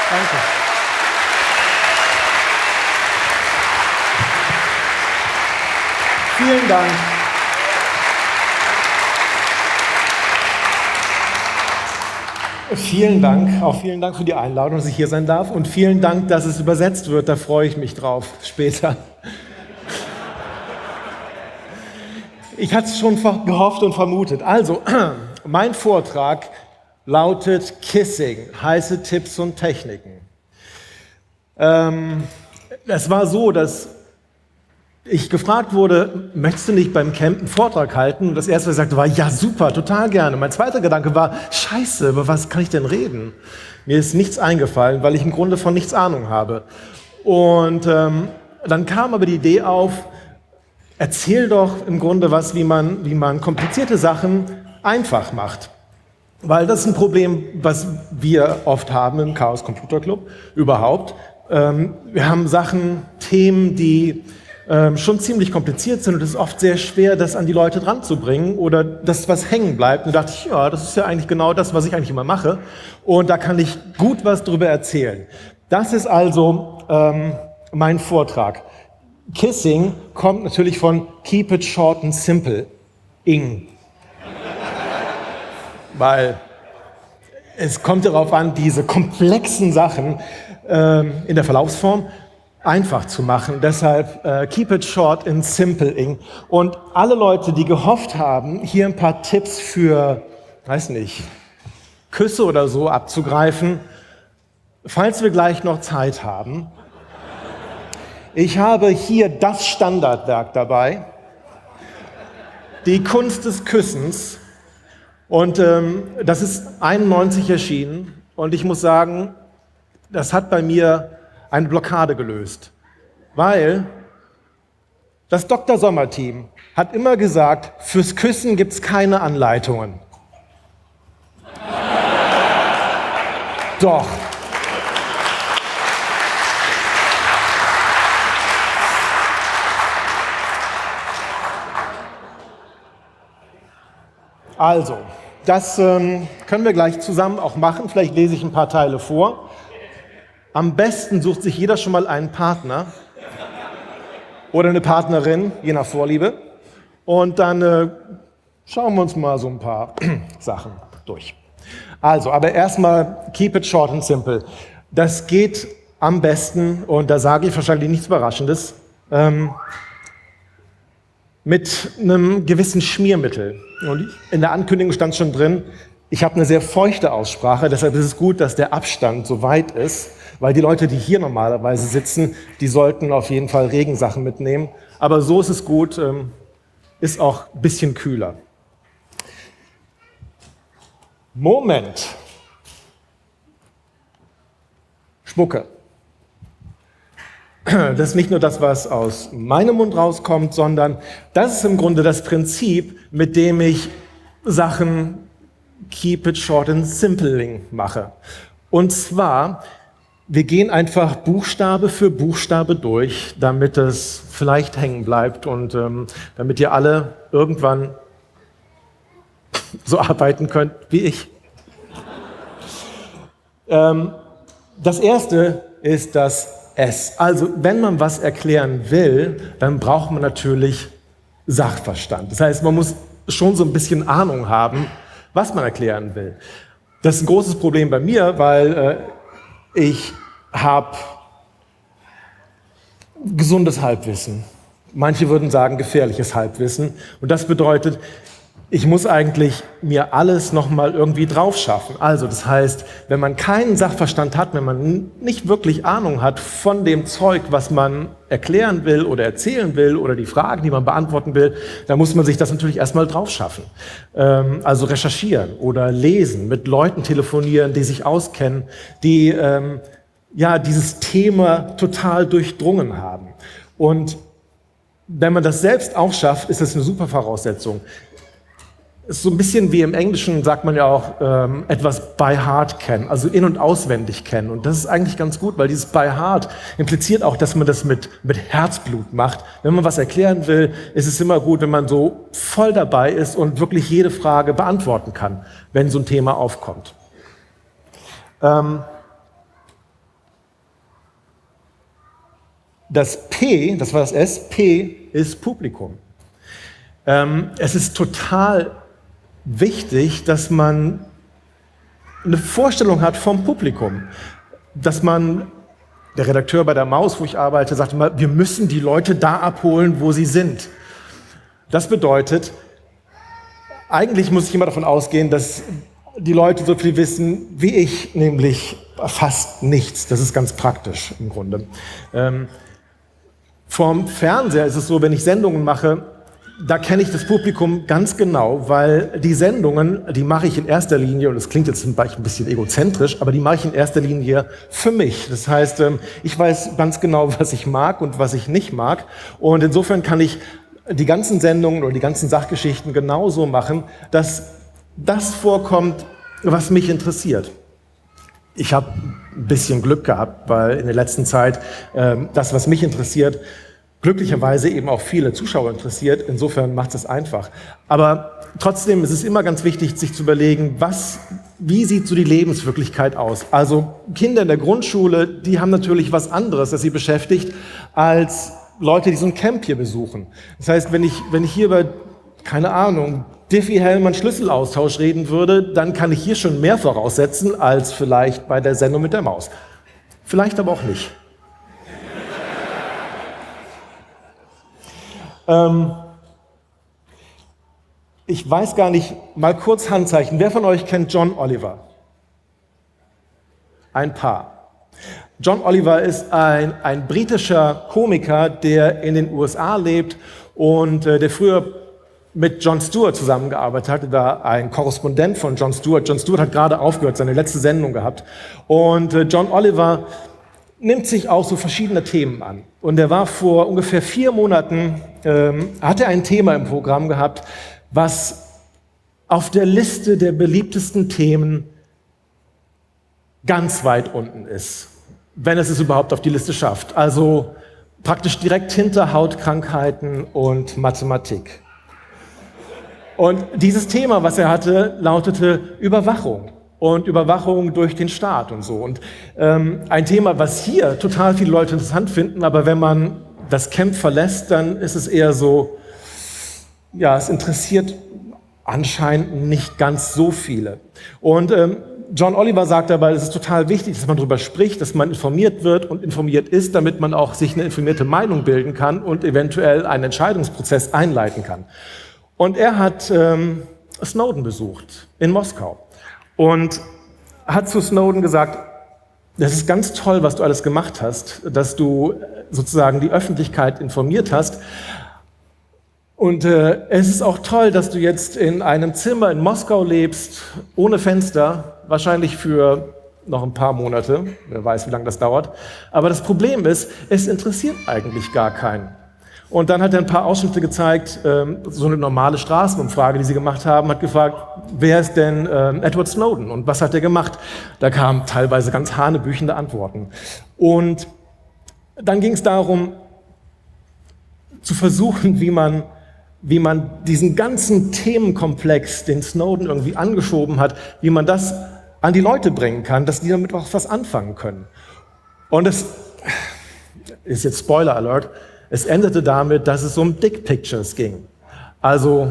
Danke. Vielen Dank. Vielen Dank, auch vielen Dank für die Einladung, dass ich hier sein darf und vielen Dank, dass es übersetzt wird, da freue ich mich drauf später. Ich hatte es schon gehofft und vermutet. Also, mein Vortrag lautet Kissing, heiße Tipps und Techniken. Es war so, dass ich gefragt wurde, möchtest du nicht beim Camp einen Vortrag halten? Und das erste, was ich sagte, war, ja super, total gerne. Mein zweiter Gedanke war, scheiße, über was kann ich denn reden? Mir ist nichts eingefallen, weil ich im Grunde von nichts Ahnung habe. Und dann kam aber die Idee auf, erzähl doch im Grunde was, wie man komplizierte Sachen einfach macht. Weil das ist ein Problem, was wir oft haben im Chaos Computer Club überhaupt. Wir haben Themen, die schon ziemlich kompliziert sind und es ist oft sehr schwer, das an die Leute dran zu bringen oder das, was hängen bleibt. Und da dachte ich, ja, das ist ja eigentlich genau das, was ich eigentlich immer mache und da kann ich gut was drüber erzählen. Das ist also mein Vortrag. Kissing kommt natürlich von Keep it short and simple, ing. Weil es kommt darauf an, diese komplexen Sachen in der Verlaufsform einfach zu machen. Deshalb keep it short and simple, ing. Und alle Leute, die gehofft haben, hier ein paar Tipps für, weiß nicht, Küsse oder so abzugreifen, falls wir gleich noch Zeit haben. Ich habe hier das Standardwerk dabei, die Kunst des Küssens. Und das ist 91 erschienen. Und ich muss sagen, das hat bei mir eine Blockade gelöst. Weil das Dr. Sommer-Team hat immer gesagt, fürs Küssen gibt es keine Anleitungen. Doch. Also, das können wir gleich zusammen auch machen. Vielleicht lese ich ein paar Teile vor. Am besten sucht sich jeder schon mal einen Partner oder eine Partnerin, je nach Vorliebe. Und dann schauen wir uns mal so ein paar Sachen durch. Also, aber erstmal keep it short and simple. Das geht am besten, und da sage ich wahrscheinlich nichts Überraschendes, mit einem gewissen Schmiermittel. Und in der Ankündigung stand schon drin, ich habe eine sehr feuchte Aussprache, deshalb ist es gut, dass der Abstand so weit ist, weil die Leute, die hier normalerweise sitzen, die sollten auf jeden Fall Regensachen mitnehmen. Aber so ist es gut, ist auch ein bisschen kühler. Moment. Spucke. Das ist nicht nur das, was aus meinem Mund rauskommt, sondern das ist im Grunde das Prinzip, mit dem ich Sachen keep it short and simple mache. Und zwar, wir gehen einfach Buchstabe für Buchstabe durch, damit es vielleicht hängen bleibt und damit ihr alle irgendwann so arbeiten könnt wie ich. Das erste ist das S. Also, wenn man was erklären will, dann braucht man natürlich Sachverstand. Das heißt, man muss schon so ein bisschen Ahnung haben, was man erklären will. Das ist ein großes Problem bei mir, weil ich habe gesundes Halbwissen. Manche würden sagen gefährliches Halbwissen. Und das bedeutet, ich muss eigentlich mir alles nochmal irgendwie drauf schaffen. Also das heißt, wenn man keinen Sachverstand hat, wenn man nicht wirklich Ahnung hat von dem Zeug, was man erklären will oder erzählen will oder die Fragen, die man beantworten will, dann muss man sich das natürlich erstmal drauf schaffen. Also recherchieren oder lesen, mit Leuten telefonieren, die sich auskennen, die dieses Thema total durchdrungen haben. Und wenn man das selbst auch schafft, ist das eine super Voraussetzung. Ist so ein bisschen wie im Englischen sagt man ja auch etwas by heart kennen, also in- und auswendig kennen. Und das ist eigentlich ganz gut, weil dieses by heart impliziert auch, dass man das mit Herzblut macht. Wenn man was erklären will, ist es immer gut, wenn man so voll dabei ist und wirklich jede Frage beantworten kann, wenn so ein Thema aufkommt. Das P, das war das S, P ist Publikum. Es ist total wichtig, dass man eine Vorstellung hat vom Publikum. Dass man, der Redakteur bei der Maus, wo ich arbeite, sagt immer, wir müssen die Leute da abholen, wo sie sind. Das bedeutet, eigentlich muss ich immer davon ausgehen, dass die Leute so viel wissen wie ich, nämlich fast nichts. Das ist ganz praktisch im Grunde. Vom Fernseher ist es so, wenn ich Sendungen mache, da kenne ich das Publikum ganz genau, weil die Sendungen, die mache ich in erster Linie, und das klingt jetzt vielleicht ein bisschen egozentrisch, aber die mache ich in erster Linie für mich. Das heißt, ich weiß ganz genau, was ich mag und was ich nicht mag. Und insofern kann ich die ganzen Sendungen oder die ganzen Sachgeschichten genauso machen, dass das vorkommt, was mich interessiert. Ich habe ein bisschen Glück gehabt, weil in der letzten Zeit das, was mich interessiert, glücklicherweise eben auch viele Zuschauer interessiert. Insofern macht es einfach. Aber trotzdem ist es immer ganz wichtig, sich zu überlegen, wie sieht so die Lebenswirklichkeit aus? Also Kinder in der Grundschule, die haben natürlich was anderes, das sie beschäftigt, als Leute, die so ein Camp hier besuchen. Das heißt, wenn ich hier über, keine Ahnung, Diffie-Hellman Schlüsselaustausch reden würde, dann kann ich hier schon mehr voraussetzen, als vielleicht bei der Sendung mit der Maus. Vielleicht aber auch nicht. Ich weiß gar nicht, mal kurz Handzeichen. Wer von euch kennt John Oliver? Ein paar. John Oliver ist ein britischer Komiker, der in den USA lebt und der früher mit Jon Stewart zusammengearbeitet hat. Er war ein Korrespondent von Jon Stewart. Jon Stewart hat gerade aufgehört, seine letzte Sendung gehabt. Und John Oliver nimmt sich auch so verschiedene Themen an. Und er war vor ungefähr 4 Monaten, hat er ein Thema im Programm gehabt, was auf der Liste der beliebtesten Themen ganz weit unten ist, wenn es überhaupt auf die Liste schafft. Also praktisch direkt hinter Hautkrankheiten und Mathematik. Und dieses Thema, was er hatte, lautete Überwachung. Und Überwachung durch den Staat und so. Und ein Thema, was hier total viele Leute interessant finden, aber wenn man das Camp verlässt, dann ist es eher so, ja, es interessiert anscheinend nicht ganz so viele. Und John Oliver sagt dabei, es ist total wichtig, dass man darüber spricht, dass man informiert wird und informiert ist, damit man auch sich eine informierte Meinung bilden kann und eventuell einen Entscheidungsprozess einleiten kann. Und er hat Snowden besucht in Moskau. Und hat zu Snowden gesagt, das ist ganz toll, was du alles gemacht hast, dass du sozusagen die Öffentlichkeit informiert hast. Und es ist auch toll, dass du jetzt in einem Zimmer in Moskau lebst, ohne Fenster, wahrscheinlich für noch ein paar Monate, wer weiß, wie lange das dauert. Aber das Problem ist, es interessiert eigentlich gar keinen. Und dann hat er ein paar Ausschnitte gezeigt, so eine normale Straßenumfrage, die sie gemacht haben, hat gefragt, wer ist denn Edward Snowden und was hat er gemacht? Da kamen teilweise ganz hanebüchende Antworten. Und dann ging es darum, zu versuchen, wie man diesen ganzen Themenkomplex, den Snowden irgendwie angeschoben hat, wie man das an die Leute bringen kann, dass die damit auch was anfangen können. Und es ist jetzt Spoiler Alert, es endete damit, dass es um Dick Pictures ging. Also,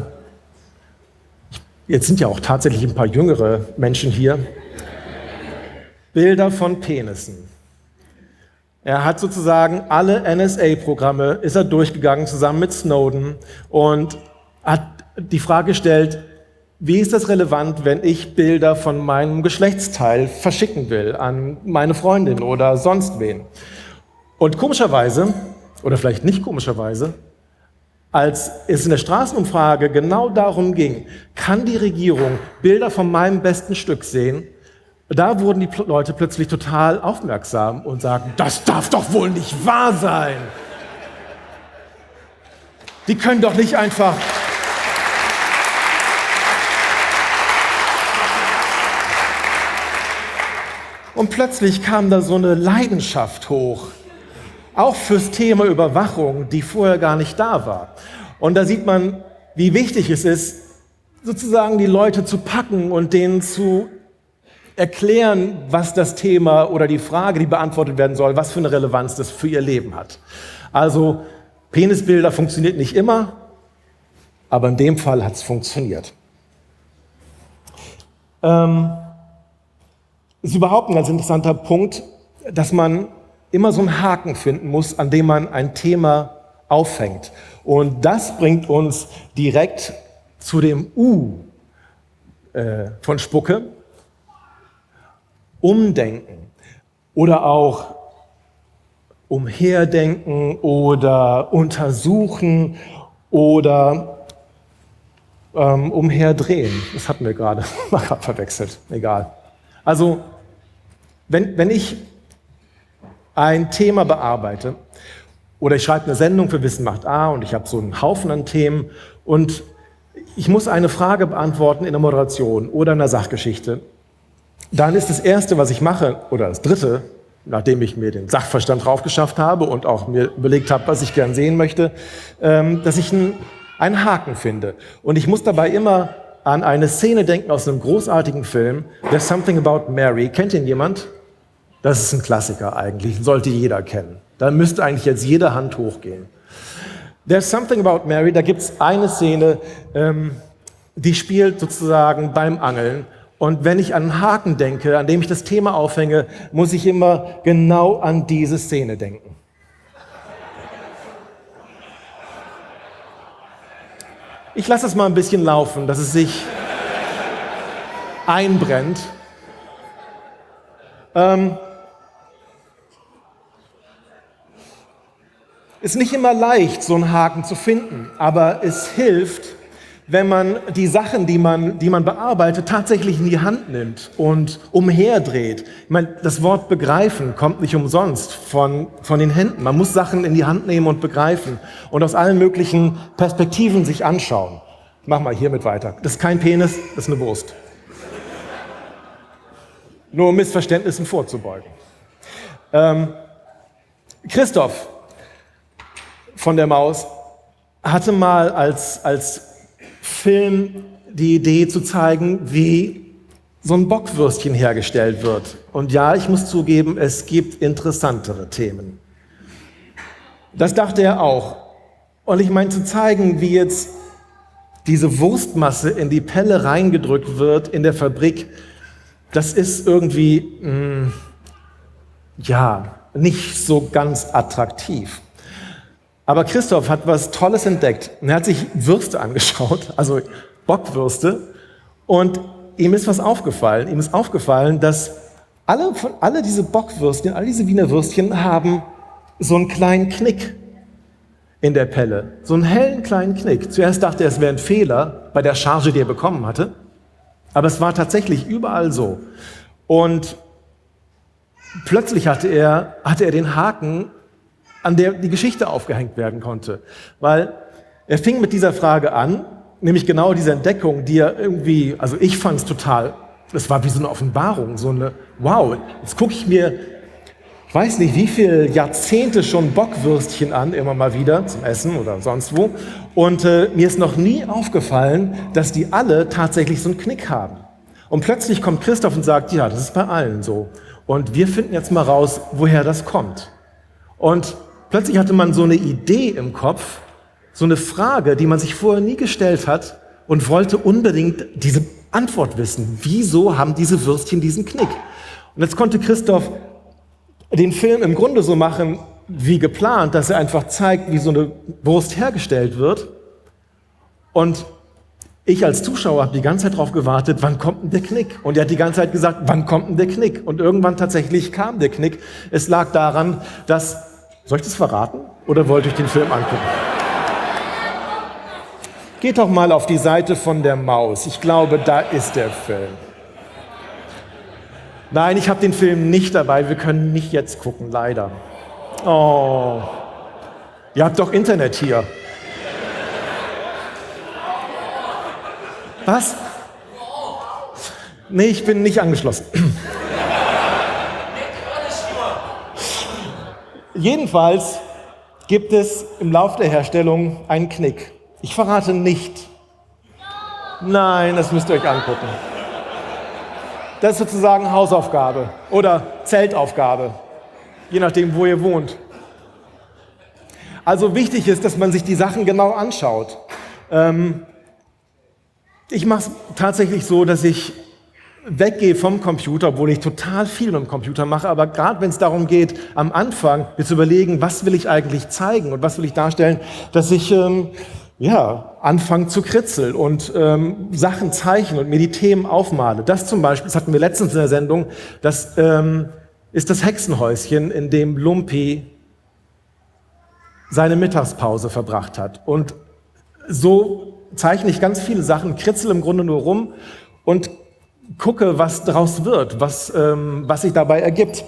jetzt sind ja auch tatsächlich ein paar jüngere Menschen hier. Bilder von Penissen. Er hat sozusagen alle NSA-Programme, ist er durchgegangen zusammen mit Snowden und hat die Frage gestellt, wie ist das relevant, wenn ich Bilder von meinem Geschlechtsteil verschicken will an meine Freundin oder sonst wen? Und komischerweise, oder vielleicht nicht komischerweise, als es in der Straßenumfrage genau darum ging, kann die Regierung Bilder von meinem besten Stück sehen, da wurden die Leute plötzlich total aufmerksam und sagten, das darf doch wohl nicht wahr sein. Die können doch nicht einfach... Und plötzlich kam da so eine Leidenschaft hoch. Auch fürs Thema Überwachung, die vorher gar nicht da war. Und da sieht man, wie wichtig es ist, sozusagen die Leute zu packen und denen zu erklären, was das Thema oder die Frage, die beantwortet werden soll, was für eine Relevanz das für ihr Leben hat. Also Penisbilder funktioniert nicht immer, aber in dem Fall hat es funktioniert. Ist überhaupt ein ganz interessanter Punkt, dass man immer so einen Haken finden muss, an dem man ein Thema aufhängt. Und das bringt uns direkt zu dem U von Spucke. Umdenken oder auch umherdenken oder untersuchen oder umherdrehen. Das hatten wir gerade, war gerade verwechselt, egal. Also, wenn ich ein Thema bearbeite oder ich schreibe eine Sendung für Wissen macht A und ich habe so einen Haufen an Themen und ich muss eine Frage beantworten in der Moderation oder in der Sachgeschichte, dann ist das Erste, was ich mache, oder das Dritte, nachdem ich mir den Sachverstand draufgeschafft habe und auch mir überlegt habe, was ich gern sehen möchte, dass ich einen Haken finde. Und ich muss dabei immer an eine Szene denken aus einem großartigen Film, There's Something About Mary. Kennt ihn jemand? Das ist ein Klassiker eigentlich, sollte jeder kennen. Da müsste eigentlich jetzt jede Hand hochgehen. There's Something About Mary, da gibt es eine Szene, die spielt sozusagen beim Angeln. Und wenn ich an einen Haken denke, an dem ich das Thema aufhänge, muss ich immer genau an diese Szene denken. Ich lasse es mal ein bisschen laufen, dass es sich einbrennt. Ist nicht immer leicht, so einen Haken zu finden, aber es hilft, wenn man die Sachen, die man bearbeitet, tatsächlich in die Hand nimmt und umherdreht. Ich meine, das Wort begreifen kommt nicht umsonst von den Händen. Man muss Sachen in die Hand nehmen und begreifen und aus allen möglichen Perspektiven sich anschauen. Ich mach mal hiermit weiter. Das ist kein Penis, das ist eine Wurst. Nur um Missverständnissen vorzubeugen. Christoph von der Maus hatte mal als Film die Idee zu zeigen, wie so ein Bockwürstchen hergestellt wird. Und ja, ich muss zugeben, es gibt interessantere Themen. Das dachte er auch. Und ich meine, zu zeigen, wie jetzt diese Wurstmasse in die Pelle reingedrückt wird in der Fabrik, das ist irgendwie, nicht so ganz attraktiv. Aber Christoph hat was Tolles entdeckt. Er hat sich Würste angeschaut, also Bockwürste, und ihm ist was aufgefallen. Ihm ist aufgefallen, dass alle diese Bockwürstchen, all diese Wiener Würstchen haben so einen kleinen Knick in der Pelle, so einen hellen kleinen Knick. Zuerst dachte er, es wäre ein Fehler bei der Charge, die er bekommen hatte, aber es war tatsächlich überall so. Und plötzlich hatte er den Haken, an der die Geschichte aufgehängt werden konnte. Weil er fing mit dieser Frage an, nämlich genau diese Entdeckung, die er irgendwie, also ich fand es total, das war wie so eine Offenbarung, so eine, wow, jetzt gucke ich mir, ich weiß nicht, wie viele Jahrzehnte schon Bockwürstchen an, immer mal wieder zum Essen oder sonst wo. Und mir ist noch nie aufgefallen, dass die alle tatsächlich so einen Knick haben. Und plötzlich kommt Christoph und sagt, ja, das ist bei allen so. Und wir finden jetzt mal raus, woher das kommt. Und plötzlich hatte man so eine Idee im Kopf, so eine Frage, die man sich vorher nie gestellt hat und wollte unbedingt diese Antwort wissen. Wieso haben diese Würstchen diesen Knick? Und jetzt konnte Christoph den Film im Grunde so machen wie geplant, dass er einfach zeigt, wie so eine Wurst hergestellt wird. Und ich als Zuschauer habe die ganze Zeit darauf gewartet, wann kommt denn der Knick? Und er hat die ganze Zeit gesagt, wann kommt denn der Knick? Und irgendwann tatsächlich kam der Knick. Es lag daran, dass... Soll ich das verraten? Oder wollt ihr euch den Film angucken? Geht doch mal auf die Seite von der Maus. Ich glaube, da ist der Film. Nein, ich habe den Film nicht dabei. Wir können nicht jetzt gucken, leider. Oh, ihr habt doch Internet hier. Was? Nee, ich bin nicht angeschlossen. Jedenfalls gibt es im Lauf der Herstellung einen Knick. Ich verrate nicht. Nein, das müsst ihr euch angucken. Das ist sozusagen Hausaufgabe oder Zeltaufgabe, je nachdem, wo ihr wohnt. Also wichtig ist, dass man sich die Sachen genau anschaut. Ich mache es tatsächlich so, dass ich weggehe vom Computer, obwohl ich total viel mit dem Computer mache, aber gerade wenn es darum geht, am Anfang mir zu überlegen, was will ich eigentlich zeigen und was will ich darstellen, dass ich anfange zu kritzeln und Sachen zeichnen und mir die Themen aufmale. Das zum Beispiel, das hatten wir letztens in der Sendung, das ist das Hexenhäuschen, in dem Lumpi seine Mittagspause verbracht hat. Und so zeichne ich ganz viele Sachen, kritzel im Grunde nur rum und gucke, was daraus wird, was sich dabei ergibt.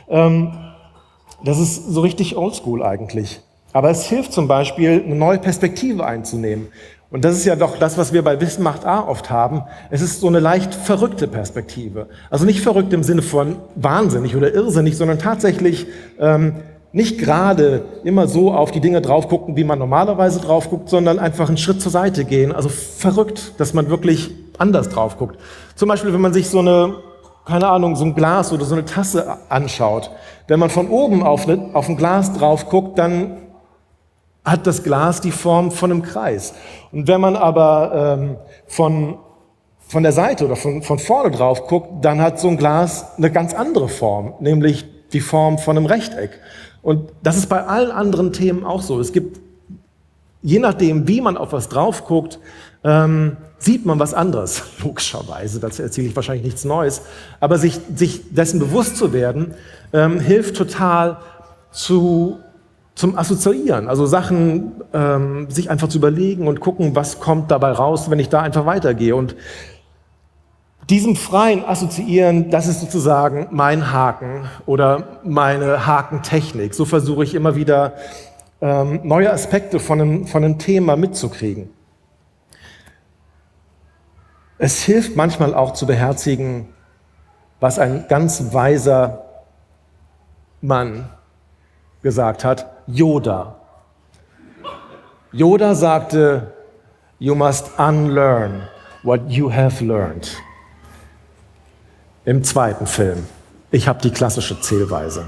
Das ist so richtig oldschool eigentlich. Aber es hilft zum Beispiel, eine neue Perspektive einzunehmen. Und das ist ja doch das, was wir bei Wissen macht A oft haben. Es ist so eine leicht verrückte Perspektive. Also nicht verrückt im Sinne von wahnsinnig oder irrsinnig, sondern tatsächlich nicht gerade immer so auf die Dinge drauf gucken, wie man normalerweise drauf guckt, sondern einfach einen Schritt zur Seite gehen. Also verrückt, dass man wirklich anders drauf guckt. Zum Beispiel, wenn man sich so ein Glas oder so eine Tasse anschaut. Wenn man von oben auf ein Glas drauf guckt, dann hat das Glas die Form von einem Kreis. Und wenn man aber von der Seite oder von vorne drauf guckt, dann hat so ein Glas eine ganz andere Form, nämlich die Form von einem Rechteck. Und das ist bei allen anderen Themen auch so. Es gibt, je nachdem, wie man auf was drauf guckt, sieht man was anderes, logischerweise. Dazu erzähle ich wahrscheinlich nichts Neues. Aber sich dessen bewusst zu werden, hilft total zum Assoziieren. Also Sachen sich einfach zu überlegen und gucken, was kommt dabei raus, wenn ich da einfach weitergehe. Und diesem freien Assoziieren, das ist sozusagen mein Haken oder meine Hakentechnik. So versuche ich immer wieder neue Aspekte von einem Thema mitzukriegen. Es hilft manchmal auch zu beherzigen, was ein ganz weiser Mann gesagt hat, Yoda. Yoda sagte, "You must unlearn what you have learned." Im zweiten Film. Ich habe die klassische Zählweise.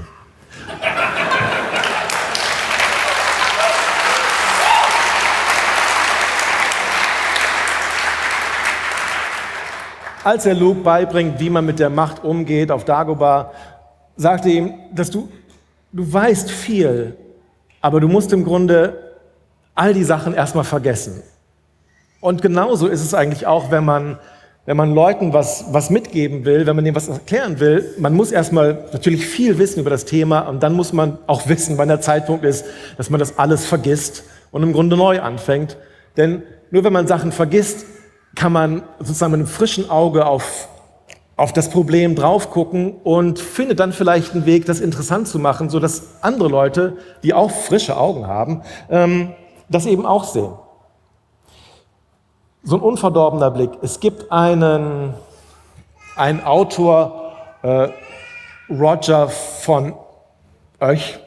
Als er Luke beibringt, wie man mit der Macht umgeht auf Dagobah, sagt er ihm, dass du weißt viel, aber du musst im Grunde all die Sachen erstmal vergessen. Und genauso ist es eigentlich auch, wenn man Leuten was mitgeben will, wenn man denen was erklären will, man muss erstmal natürlich viel wissen über das Thema und dann muss man auch wissen, wann der Zeitpunkt ist, dass man das alles vergisst und im Grunde neu anfängt. Denn nur wenn man Sachen vergisst, kann man sozusagen mit einem frischen Auge auf das Problem drauf gucken und findet dann vielleicht einen Weg, das interessant zu machen, sodass andere Leute, die auch frische Augen haben, das eben auch sehen. So ein unverdorbener Blick. Es gibt einen Autor, Roger von Ock,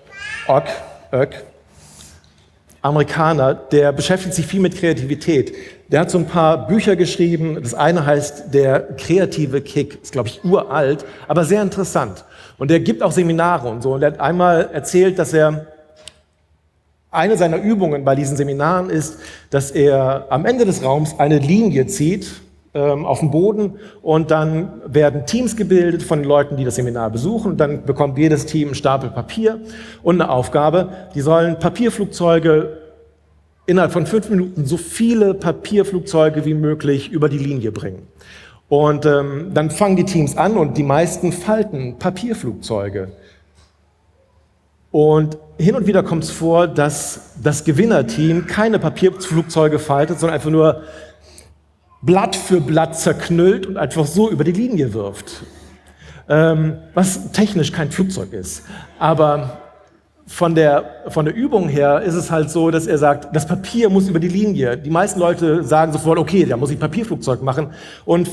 Amerikaner, der beschäftigt sich viel mit Kreativität. Der hat so ein paar Bücher geschrieben. Das eine heißt Der kreative Kick, ist glaube ich uralt, aber sehr interessant. Und der gibt auch Seminare und so. Und er hat einmal erzählt, dass eine seiner Übungen bei diesen Seminaren ist, dass er am Ende des Raums eine Linie zieht auf dem Boden und dann werden Teams gebildet von den Leuten, die das Seminar besuchen. Und dann bekommt jedes Team einen Stapel Papier und eine Aufgabe. Die sollen Papierflugzeuge innerhalb von 5 Minuten so viele Papierflugzeuge wie möglich über die Linie bringen. Und dann fangen die Teams an und die meisten falten Papierflugzeuge. Und hin und wieder kommt es vor, dass das Gewinnerteam keine Papierflugzeuge faltet, sondern einfach nur Blatt für Blatt zerknüllt und einfach so über die Linie wirft. Was technisch kein Flugzeug ist. Aber von der Übung her ist es halt so, dass er sagt, das Papier muss über die Linie. Die meisten Leute sagen sofort, okay, da muss ich Papierflugzeug machen und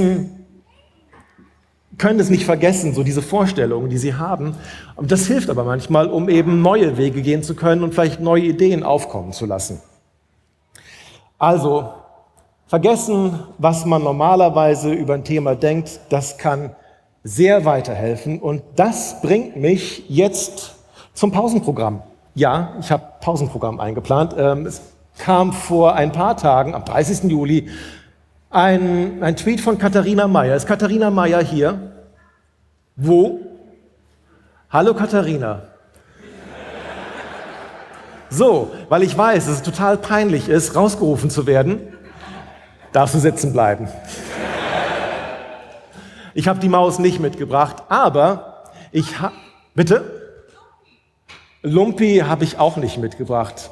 können es nicht vergessen, so diese Vorstellungen, die sie haben. Und das hilft aber manchmal, um eben neue Wege gehen zu können und vielleicht neue Ideen aufkommen zu lassen. Also, Vergessen, was man normalerweise über ein Thema denkt, das kann sehr weiterhelfen. Und das bringt mich jetzt zum Pausenprogramm. Ja, ich habe Pausenprogramm eingeplant. Es kam vor ein paar Tagen, am 30. Juli, ein Tweet von Katharina Mayer. Ist Katharina Mayer hier? Wo? Hallo Katharina. So, weil ich weiß, dass es total peinlich ist, rausgerufen zu werden, darfst du sitzen bleiben. Ich habe die Maus nicht mitgebracht, aber ich habe... Bitte? Lumpi habe ich auch nicht mitgebracht.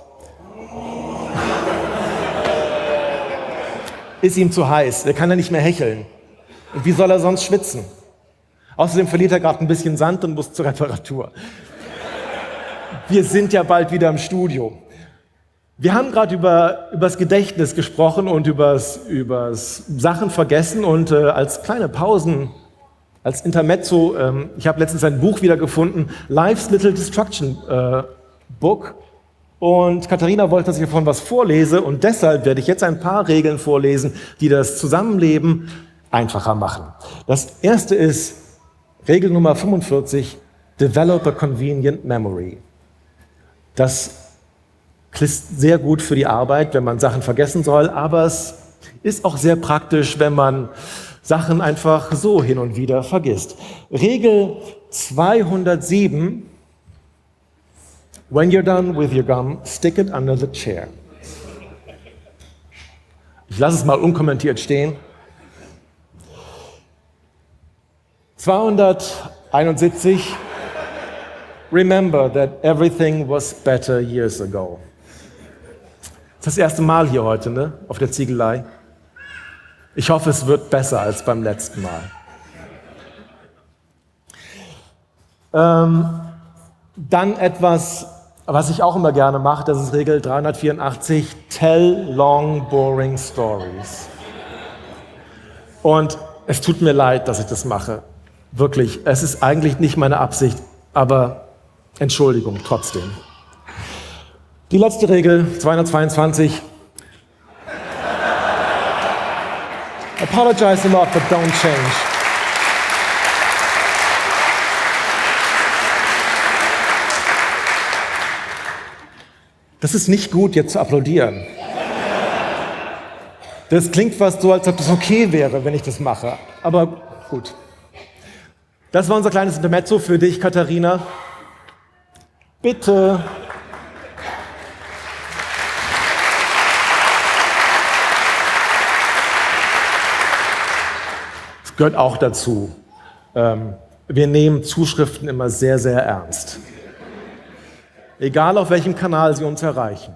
Ist ihm zu heiß, der kann ja nicht mehr hecheln. Und wie soll er sonst schwitzen? Außerdem verliert er gerade ein bisschen Sand und muss zur Reparatur. Wir sind ja bald wieder im Studio. Wir haben gerade über das Gedächtnis gesprochen und übers Sachen vergessen und als kleine Pausen, als Intermezzo, ich habe letztens ein Buch wiedergefunden, Life's Little Destruction Book. Und Katharina wollte, dass ich davon was vorlese und deshalb werde ich jetzt ein paar Regeln vorlesen, die das Zusammenleben einfacher machen. Das erste ist Regel Nummer 45, Develop a Convenient Memory. Das ist sehr gut für die Arbeit, wenn man Sachen vergessen soll, aber es ist auch sehr praktisch, wenn man Sachen einfach so hin und wieder vergisst. Regel 207, When you're done with your gum, stick it under the chair. Ich lasse es mal unkommentiert stehen. 271, Remember that everything was better years ago. Das ist das erste Mal hier heute, ne? Auf der Ziegelei. Ich hoffe, es wird besser als beim letzten Mal. Dann etwas, was ich auch immer gerne mache, das ist Regel 384, Tell long, boring stories. Und es tut mir leid, dass ich das mache. Wirklich, es ist eigentlich nicht meine Absicht, aber Entschuldigung trotzdem. Die letzte Regel, 222. Apologize a lot, but don't change. Das ist nicht gut, jetzt zu applaudieren. Das klingt fast so, als ob das okay wäre, wenn ich das mache. Aber gut. Das war unser kleines Intermezzo für dich, Katharina. Bitte. Es gehört auch dazu. Wir nehmen Zuschriften immer sehr, sehr ernst. Egal auf welchem Kanal sie uns erreichen.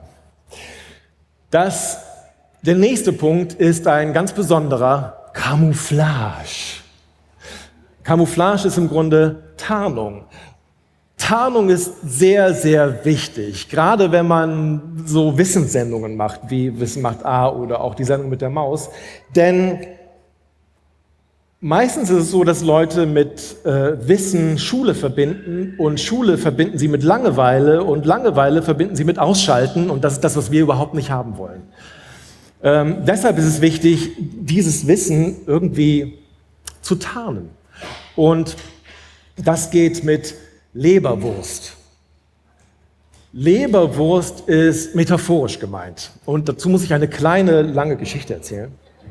Der nächste Punkt ist ein ganz besonderer Camouflage. Camouflage ist im Grunde Tarnung. Tarnung ist sehr, sehr wichtig, gerade wenn man so Wissenssendungen macht, wie Wissen macht A oder auch die Sendung mit der Maus. Denn meistens ist es so, dass Leute mit Wissen Schule verbinden und Schule verbinden sie mit Langeweile und Langeweile verbinden sie mit Ausschalten und das ist das, was wir überhaupt nicht haben wollen. Deshalb ist es wichtig, dieses Wissen irgendwie zu tarnen. Und das geht mit Leberwurst. Leberwurst ist metaphorisch gemeint. Und dazu muss ich eine kleine, lange Geschichte erzählen.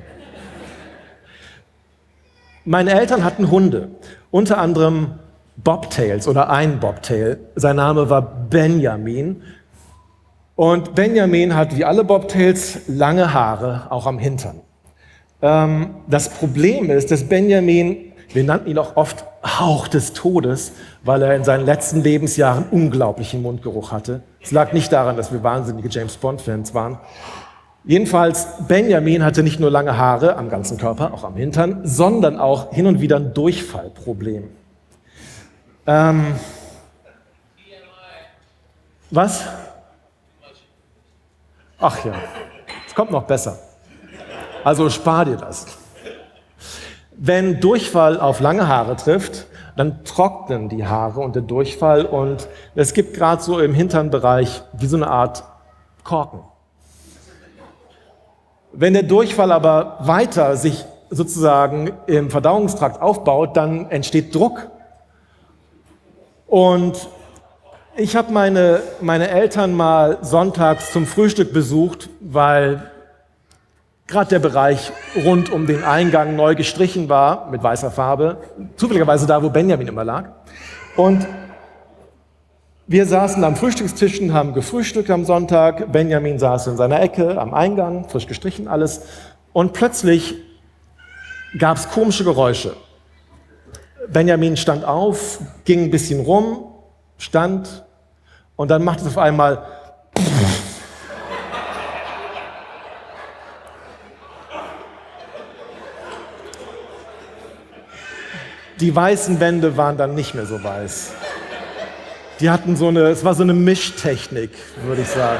Meine Eltern hatten Hunde, unter anderem Bobtails oder ein Bobtail. Sein Name war Benjamin. Und Benjamin hat wie alle Bobtails lange Haare, auch am Hintern. Das Problem ist, dass Benjamin, wir nannten ihn auch oft Hauch des Todes, weil er in seinen letzten Lebensjahren unglaublichen Mundgeruch hatte. Es lag nicht daran, dass wir wahnsinnige James-Bond-Fans waren. Jedenfalls, Benjamin hatte nicht nur lange Haare am ganzen Körper, auch am Hintern, sondern auch hin und wieder ein Durchfallproblem. Was? Ach ja, es kommt noch besser. Also spar dir das. Wenn Durchfall auf lange Haare trifft, dann trocknen die Haare und der Durchfall und es gibt gerade so im Hinternbereich wie so eine Art Korken. Wenn der Durchfall aber weiter sich sozusagen im Verdauungstrakt aufbaut, dann entsteht Druck. Und ich habe meine Eltern mal sonntags zum Frühstück besucht, weil gerade der Bereich rund um den Eingang neu gestrichen war mit weißer Farbe, zufälligerweise da, wo Benjamin immer lag. Und wir saßen am Frühstückstisch und haben gefrühstückt am Sonntag. Benjamin saß in seiner Ecke am Eingang, frisch gestrichen alles. Und plötzlich gab es komische Geräusche. Benjamin stand auf, ging ein bisschen rum, stand und dann machte es auf einmal die weißen Wände waren dann nicht mehr so weiß. Die hatten es war so eine Mischtechnik, würde ich sagen.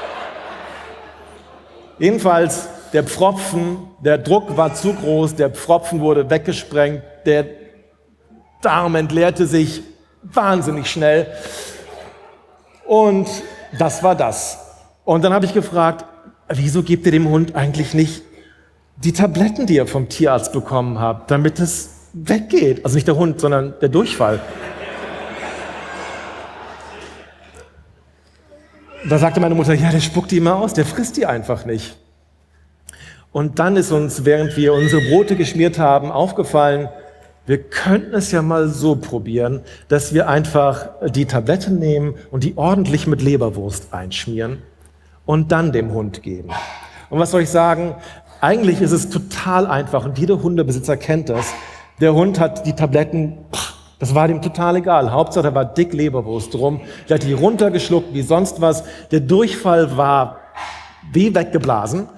Jedenfalls, der Druck war zu groß, der Pfropfen wurde weggesprengt, der Darm entleerte sich wahnsinnig schnell. Und das war das. Und dann habe ich gefragt, wieso gebt ihr dem Hund eigentlich nicht die Tabletten, die ihr vom Tierarzt bekommen habt, damit es weggeht? Also nicht der Hund, sondern der Durchfall. Da sagte meine Mutter, ja, der spuckt die immer aus, der frisst die einfach nicht. Und dann ist uns, während wir unsere Brote geschmiert haben, aufgefallen, wir könnten es ja mal so probieren, dass wir einfach die Tablette nehmen und die ordentlich mit Leberwurst einschmieren und dann dem Hund geben. Und was soll ich sagen? Eigentlich ist es total einfach und jeder Hundebesitzer kennt das. Der Hund hat die Tabletten, das war dem total egal. Hauptsache, da war dick Leberwurst drum. Der hat die runtergeschluckt wie sonst was. Der Durchfall war wie weggeblasen.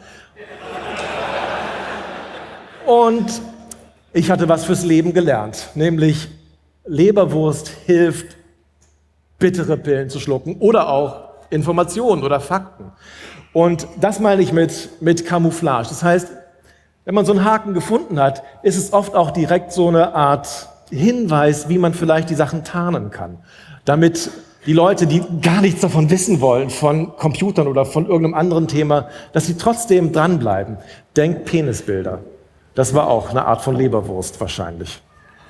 Und ich hatte was fürs Leben gelernt, nämlich Leberwurst hilft, bittere Pillen zu schlucken oder auch Informationen oder Fakten. Und das meine ich mit Camouflage. Das heißt, wenn man so einen Haken gefunden hat, ist es oft auch direkt so eine Art Hinweis, wie man vielleicht die Sachen tarnen kann. Damit die Leute, die gar nichts davon wissen wollen, von Computern oder von irgendeinem anderen Thema, dass sie trotzdem dranbleiben. Denkt Penisbilder. Das war auch eine Art von Leberwurst wahrscheinlich.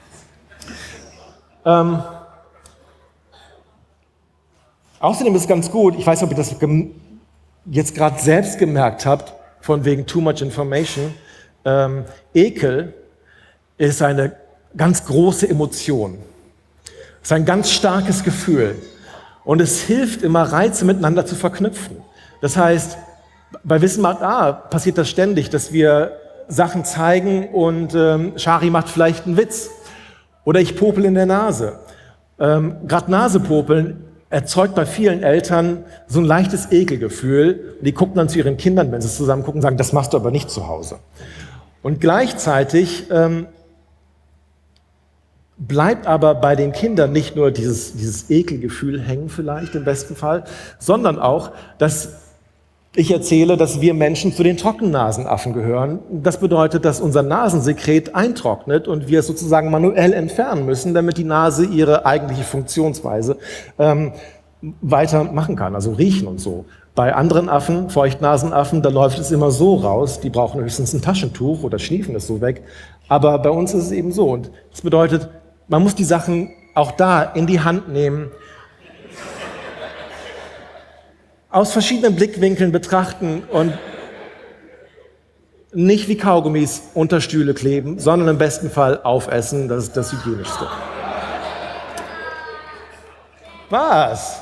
Außerdem ist es ganz gut, ich weiß nicht, ob ihr das jetzt gerade selbst gemerkt habt, von wegen too much information, Ekel ist eine ganz große Emotion. Es ist ein ganz starkes Gefühl. Und es hilft immer, Reize miteinander zu verknüpfen. Das heißt, bei Wissenmarkt A passiert das ständig, dass wir Sachen zeigen und Shari macht vielleicht einen Witz. Oder ich popel in der Nase. Gerade Nasepopeln erzeugt bei vielen Eltern so ein leichtes Ekelgefühl. Die gucken dann zu ihren Kindern, wenn sie zusammen gucken, sagen, das machst du aber nicht zu Hause. Und gleichzeitig bleibt aber bei den Kindern nicht nur dieses Ekelgefühl hängen vielleicht im besten Fall, sondern auch, dass ich erzähle, dass wir Menschen zu den Trockennasenaffen gehören. Das bedeutet, dass unser Nasensekret eintrocknet und wir es sozusagen manuell entfernen müssen, damit die Nase ihre eigentliche Funktionsweise weiter machen kann, also riechen und so. Bei anderen Affen, Feuchtnasenaffen, da läuft es immer so raus, die brauchen höchstens ein Taschentuch oder schniefen es so weg. Aber bei uns ist es eben so. Und das bedeutet, man muss die Sachen auch da in die Hand nehmen, aus verschiedenen Blickwinkeln betrachten und nicht wie Kaugummis unter Stühle kleben, sondern im besten Fall aufessen. Das ist das Hygienischste. Was?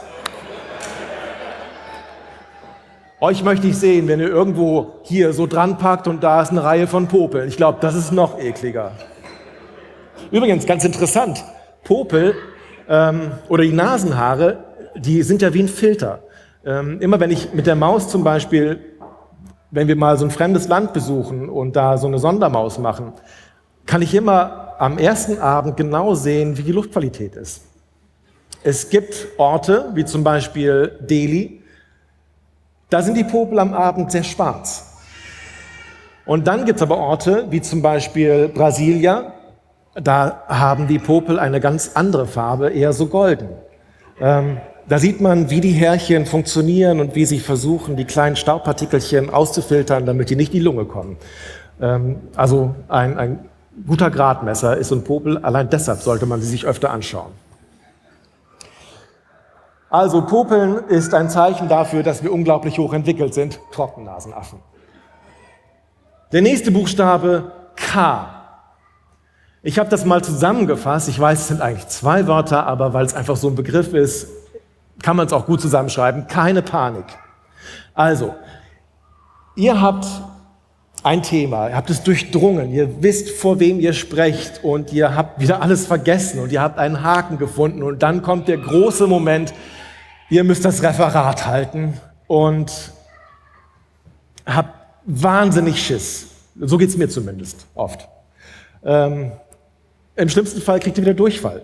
Euch möchte ich sehen, wenn ihr irgendwo hier so dran packt und da ist eine Reihe von Popeln. Ich glaube, das ist noch ekliger. Übrigens, ganz interessant, Popel oder die Nasenhaare, die sind ja wie ein Filter. Immer wenn ich mit der Maus zum Beispiel, wenn wir mal so ein fremdes Land besuchen und da so eine Sondermaus machen, kann ich immer am ersten Abend genau sehen, wie die Luftqualität ist. Es gibt Orte, wie zum Beispiel Delhi, da sind die Popel am Abend sehr schwarz. Und dann gibt es aber Orte, wie zum Beispiel Brasilia, da haben die Popel eine ganz andere Farbe, eher so golden. Da sieht man, wie die Härchen funktionieren und wie sie versuchen, die kleinen Staubpartikelchen auszufiltern, damit die nicht in die Lunge kommen. Also ein guter Gradmesser ist so ein Popel, allein deshalb sollte man sie sich öfter anschauen. Also Popeln ist ein Zeichen dafür, dass wir unglaublich hoch entwickelt sind, Trockennasenaffen. Der nächste Buchstabe, K. Ich habe das mal zusammengefasst. Ich weiß, es sind eigentlich 2 Wörter, aber weil es einfach so ein Begriff ist, kann man es auch gut zusammenschreiben. Keine Panik. Also, ihr habt ein Thema, ihr habt es durchdrungen, ihr wisst, vor wem ihr sprecht und ihr habt wieder alles vergessen und ihr habt einen Haken gefunden und dann kommt der große Moment, ihr müsst das Referat halten und habt wahnsinnig Schiss. So geht's mir zumindest oft. Im schlimmsten Fall kriegt ihr wieder Durchfall.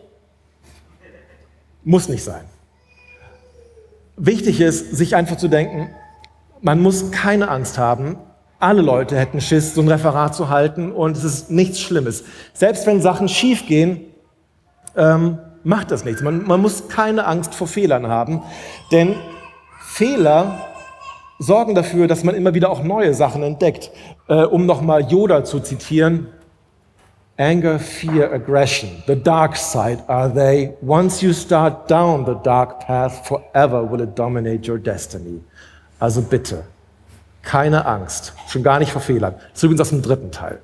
Muss nicht sein. Wichtig ist, sich einfach zu denken, man muss keine Angst haben. Alle Leute hätten Schiss, so ein Referat zu halten und es ist nichts Schlimmes. Selbst wenn Sachen schief gehen, macht das nichts. Man muss keine Angst vor Fehlern haben, denn Fehler sorgen dafür, dass man immer wieder auch neue Sachen entdeckt. Um nochmal Yoda zu zitieren, Anger, fear, aggression, the dark side are they. Once you start down the dark path, forever will it dominate your destiny. Also bitte, keine Angst, schon gar nicht vor Fehlern. Das ist übrigens aus dem 3. Teil,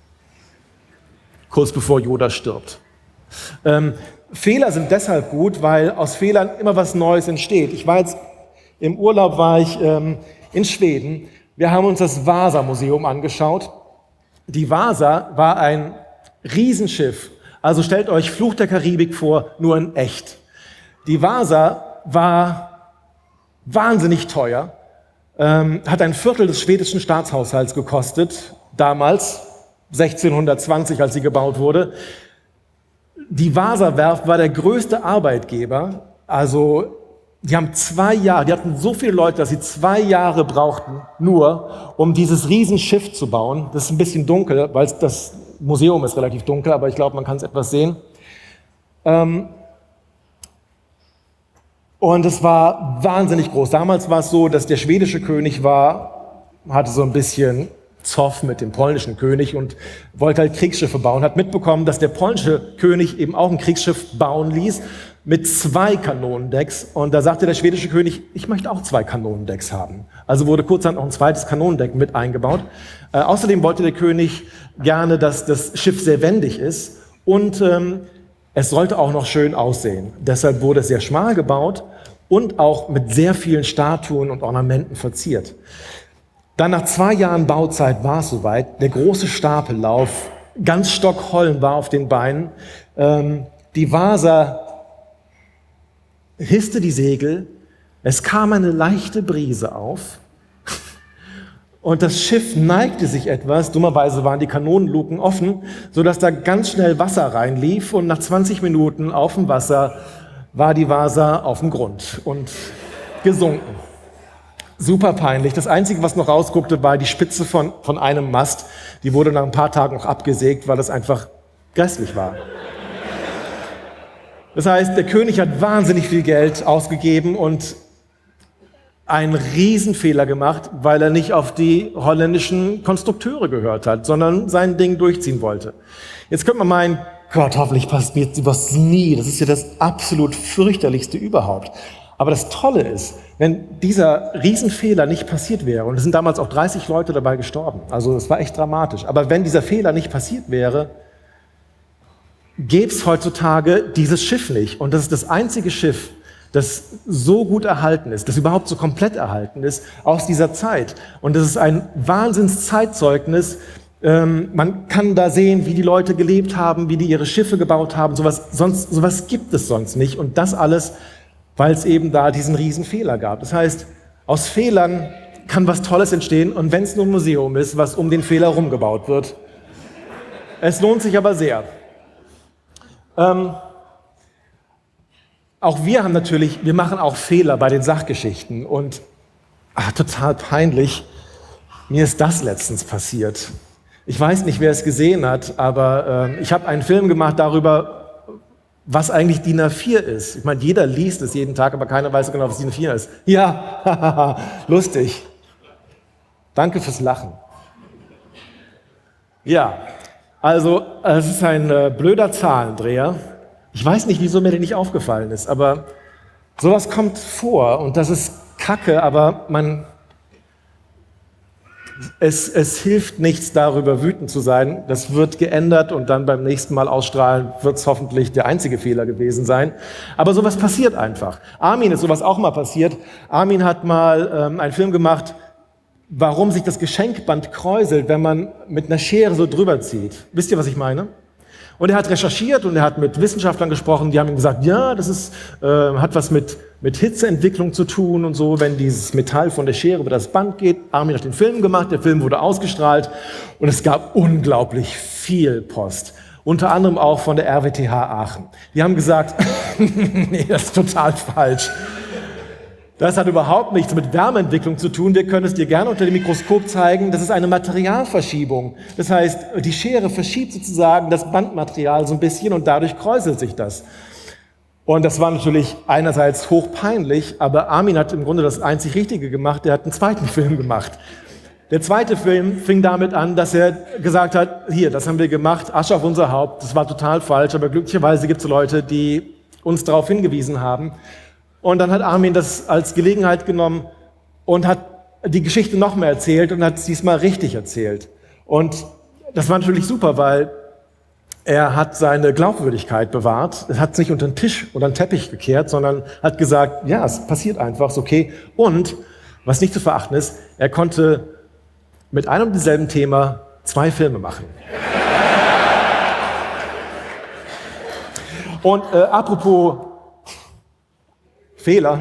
kurz bevor Yoda stirbt. Fehler sind deshalb gut, weil aus Fehlern immer was Neues entsteht. Im Urlaub war ich in Schweden. Wir haben uns das Vasa-Museum angeschaut. Die Vasa war ein Riesenschiff. Also stellt euch Fluch der Karibik vor, nur in echt. Die Vasa war wahnsinnig teuer, hat ein Viertel des schwedischen Staatshaushalts gekostet, damals 1620, als sie gebaut wurde. Die Vasa-Werft war der größte Arbeitgeber, also die haben 2 Jahre, die hatten so viele Leute, dass sie 2 Jahre brauchten, nur um dieses Riesenschiff zu bauen. Das ist ein bisschen dunkel, weil das Museum ist relativ dunkel, aber ich glaube, man kann es etwas sehen. Und es war wahnsinnig groß. Damals war es so, dass der schwedische König hatte so ein bisschen Zoff mit dem polnischen König und wollte halt Kriegsschiffe bauen, hat mitbekommen, dass der polnische König eben auch ein Kriegsschiff bauen ließ mit 2 Kanonendecks. Und da sagte der schwedische König, ich möchte auch 2 Kanonendecks haben. Also wurde kurzerhand noch ein zweites Kanonendeck mit eingebaut. Außerdem wollte der König gerne, dass das Schiff sehr wendig ist und es sollte auch noch schön aussehen. Deshalb wurde es sehr schmal gebaut und auch mit sehr vielen Statuen und Ornamenten verziert. Dann nach 2 Jahren Bauzeit war es soweit, der große Stapellauf, ganz Stockholm war auf den Beinen. Die Vasa hisste die Segel, es kam eine leichte Brise auf und das Schiff neigte sich etwas, dummerweise waren die Kanonenluken offen, sodass da ganz schnell Wasser reinlief und nach 20 Minuten auf dem Wasser war die Vasa auf dem Grund und gesunken. Super peinlich. Das Einzige, was noch rausguckte, war die Spitze von einem Mast. Die wurde nach ein paar Tagen noch abgesägt, weil es einfach grässlich war. Das heißt, der König hat wahnsinnig viel Geld ausgegeben und einen Riesenfehler gemacht, weil er nicht auf die holländischen Konstrukteure gehört hat, sondern sein Ding durchziehen wollte. Jetzt könnte man meinen, Gott, hoffentlich passiert sowas nie. Das ist ja das absolut fürchterlichste überhaupt. Aber das Tolle ist, wenn dieser Riesenfehler nicht passiert wäre, und es sind damals auch 30 Leute dabei gestorben, also es war echt dramatisch, aber wenn dieser Fehler nicht passiert wäre, gäbe es heutzutage dieses Schiff nicht. Und das ist das einzige Schiff, das so gut erhalten ist, das überhaupt so komplett erhalten ist aus dieser Zeit. Und das ist ein Wahnsinnszeitzeugnis. Man kann da sehen, wie die Leute gelebt haben, wie die ihre Schiffe gebaut haben. Sowas gibt es sonst nicht. Und das alles, weil es eben da diesen riesen Fehler gab. Das heißt, aus Fehlern kann was Tolles entstehen. Und wenn es nur ein Museum ist, was um den Fehler rumgebaut wird, es lohnt sich aber sehr. Auch wir machen auch Fehler bei den Sachgeschichten und total peinlich, mir ist das letztens passiert. Ich weiß nicht, wer es gesehen hat, aber ich habe einen Film gemacht darüber, was eigentlich DIN A4 ist. Ich meine, jeder liest es jeden Tag, aber keiner weiß genau, was DIN A4 ist. Ja, lustig. Danke fürs Lachen. Ja, also es ist ein blöder Zahlendreher. Ich weiß nicht, wieso mir der nicht aufgefallen ist, aber sowas kommt vor und das ist Kacke, aber es hilft nichts, darüber wütend zu sein. Das wird geändert und dann beim nächsten Mal ausstrahlen wird es hoffentlich der einzige Fehler gewesen sein. Aber sowas passiert einfach. Armin ist sowas auch mal passiert. Armin hat mal einen Film gemacht, warum sich das Geschenkband kräuselt, wenn man mit einer Schere so drüber zieht. Wisst ihr, was ich meine? Und er hat recherchiert und er hat mit Wissenschaftlern gesprochen, die haben ihm gesagt, ja, das ist, hat was mit Hitzeentwicklung zu tun und so, wenn dieses Metall von der Schere über das Band geht. Armin hat den Film gemacht, der Film wurde ausgestrahlt und es gab unglaublich viel Post. Unter anderem auch von der RWTH Aachen. Die haben gesagt, nee, das ist total falsch. Das hat überhaupt nichts mit Wärmeentwicklung zu tun. Wir können es dir gerne unter dem Mikroskop zeigen. Das ist eine Materialverschiebung. Das heißt, die Schere verschiebt sozusagen das Bandmaterial so ein bisschen und dadurch kräuselt sich das. Und das war natürlich einerseits hochpeinlich, aber Armin hat im Grunde das einzig Richtige gemacht. Er hat einen zweiten Film gemacht. Der zweite Film fing damit an, dass er gesagt hat, hier, das haben wir gemacht, Asche auf unser Haupt. Das war total falsch, aber glücklicherweise gibt es Leute, die uns darauf hingewiesen haben. Und dann hat Armin das als Gelegenheit genommen und hat die Geschichte noch mehr erzählt und hat es diesmal richtig erzählt. Und das war natürlich super, weil er hat seine Glaubwürdigkeit bewahrt. Er hat es nicht unter den Tisch oder den Teppich gekehrt, sondern hat gesagt, ja, es passiert einfach, ist okay. Und, was nicht zu verachten ist, er konnte mit einem und demselben Thema 2 Filme machen. Und apropos Fehler.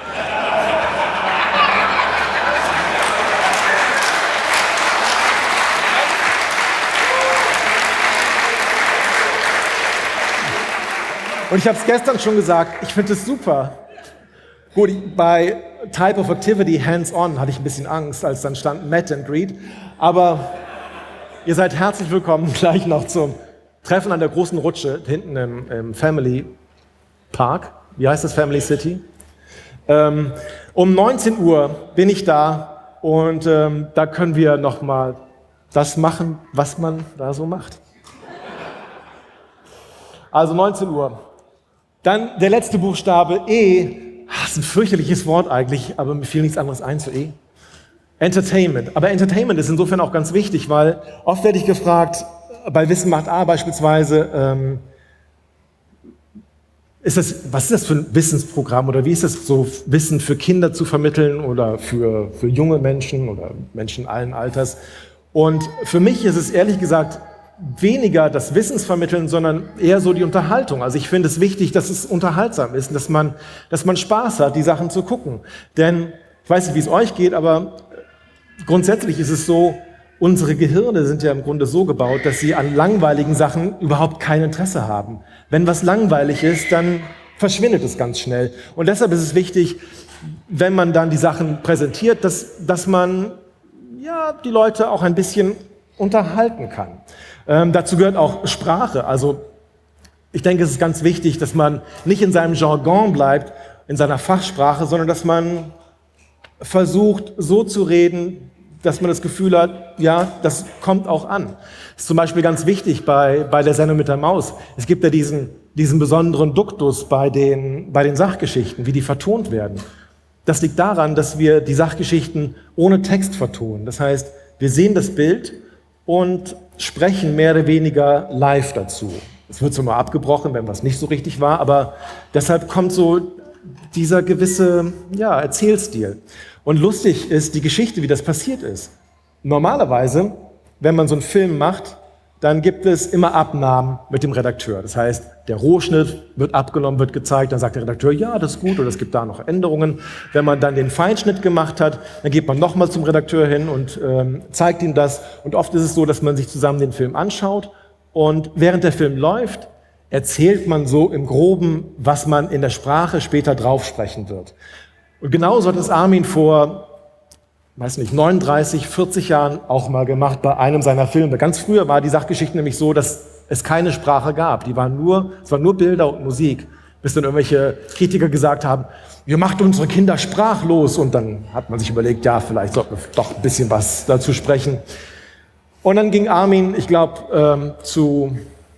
Und ich habe es gestern schon gesagt, ich finde es super. Gut, bei Type of Activity, Hands-on, hatte ich ein bisschen Angst, als dann stand Met and Greet. Aber ihr seid herzlich willkommen gleich noch zum Treffen an der großen Rutsche hinten im Family Park. Wie heißt das, Family City? Um 19 Uhr bin ich da und da können wir nochmal das machen, was man da so macht. Also 19 Uhr. Dann der letzte Buchstabe, E. Das ist ein fürchterliches Wort eigentlich, aber mir fiel nichts anderes ein zu E. Entertainment. Aber Entertainment ist insofern auch ganz wichtig, weil oft werde ich gefragt, bei Wissen macht A beispielsweise, was ist das für ein Wissensprogramm oder wie ist das so, Wissen für Kinder zu vermitteln oder für junge Menschen oder Menschen allen Alters? Und für mich ist es ehrlich gesagt weniger das Wissensvermitteln, sondern eher so die Unterhaltung. Also ich finde es wichtig, dass es unterhaltsam ist, dass man Spaß hat, die Sachen zu gucken. Denn ich weiß nicht, wie es euch geht, aber grundsätzlich ist es so, unsere Gehirne sind ja im Grunde so gebaut, dass sie an langweiligen Sachen überhaupt kein Interesse haben. Wenn was langweilig ist, dann verschwindet es ganz schnell. Und deshalb ist es wichtig, wenn man dann die Sachen präsentiert, dass man ja, die Leute auch ein bisschen unterhalten kann. Dazu gehört auch Sprache. Also ich denke, es ist ganz wichtig, dass man nicht in seinem Jargon bleibt, in seiner Fachsprache, sondern dass man versucht, so zu reden, dass man das Gefühl hat, ja, das kommt auch an. Das ist zum Beispiel ganz wichtig bei der Sendung mit der Maus. Es gibt ja diesen besonderen Duktus bei den Sachgeschichten, wie die vertont werden. Das liegt daran, dass wir die Sachgeschichten ohne Text vertonen. Das heißt, wir sehen das Bild und sprechen mehr oder weniger live dazu. Es wird so mal abgebrochen, wenn was nicht so richtig war, aber deshalb kommt so dieser gewisse Erzählstil. Und lustig ist die Geschichte, wie das passiert ist. Normalerweise, wenn man so einen Film macht, dann gibt es immer Abnahmen mit dem Redakteur. Das heißt, der Rohschnitt wird abgenommen, wird gezeigt, dann sagt der Redakteur, ja, das ist gut oder es gibt da noch Änderungen. Wenn man dann den Feinschnitt gemacht hat, dann geht man nochmal zum Redakteur hin und zeigt ihm das. Und oft ist es so, dass man sich zusammen den Film anschaut und während der Film läuft, erzählt man so im Groben, was man in der Sprache später drauf sprechen wird. Und genauso hat es Armin vor, 39, 40 Jahren auch mal gemacht bei einem seiner Filme. Ganz früher war die Sachgeschichte nämlich so, dass es keine Sprache gab. Es waren nur Bilder und Musik, bis dann irgendwelche Kritiker gesagt haben, ihr macht unsere Kinder sprachlos. Und dann hat man sich überlegt, ja, vielleicht sollten wir doch ein bisschen was dazu sprechen. Und dann ging Armin, ich glaube, zu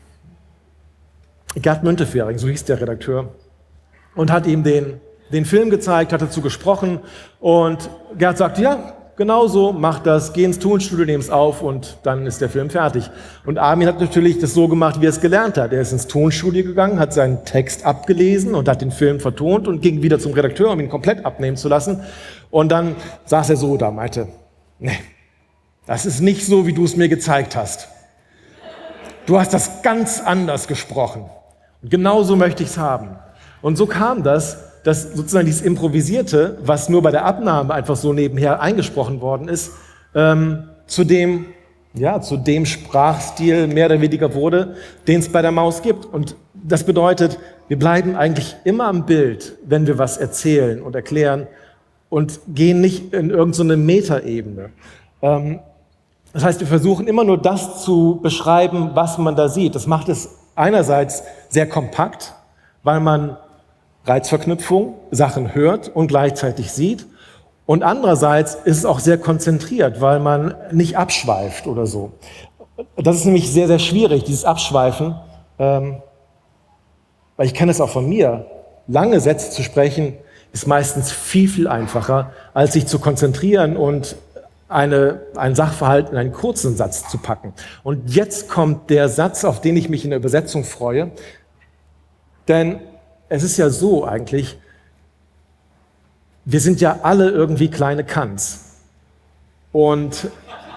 Gerd Müntefering, so hieß der Redakteur, und hat ihm den Film gezeigt, hat dazu gesprochen. Und Gerd sagte, ja, genau so, mach das, geh ins Tonstudio, nimm es auf und dann ist der Film fertig. Und Armin hat natürlich das so gemacht, wie er es gelernt hat. Er ist ins Tonstudio gegangen, hat seinen Text abgelesen und hat den Film vertont und ging wieder zum Redakteur, um ihn komplett abnehmen zu lassen. Und dann saß er so da, meinte, nee, das ist nicht so, wie du es mir gezeigt hast. Du hast das ganz anders gesprochen. Und genau so möchte ich es haben. Und so kam das, dass sozusagen dieses Improvisierte, was nur bei der Abnahme einfach so nebenher eingesprochen worden ist, zu dem Sprachstil mehr oder weniger wurde, den es bei der Maus gibt. Und das bedeutet, wir bleiben eigentlich immer am Bild, wenn wir was erzählen und erklären und gehen nicht in irgendeine Metaebene. Das heißt, wir versuchen immer nur das zu beschreiben, was man da sieht. Das macht es einerseits sehr kompakt, weil man Reizverknüpfung, Sachen hört und gleichzeitig sieht. Und andererseits ist es auch sehr konzentriert, weil man nicht abschweift oder so. Das ist nämlich sehr, sehr schwierig, dieses Abschweifen, weil ich kenne es auch von mir. Lange Sätze zu sprechen ist meistens viel, viel einfacher, als sich zu konzentrieren und einen Sachverhalt in einen kurzen Satz zu packen. Und jetzt kommt der Satz, auf den ich mich in der Übersetzung freue, denn es ist ja so eigentlich, wir sind ja alle irgendwie kleine Kants. Und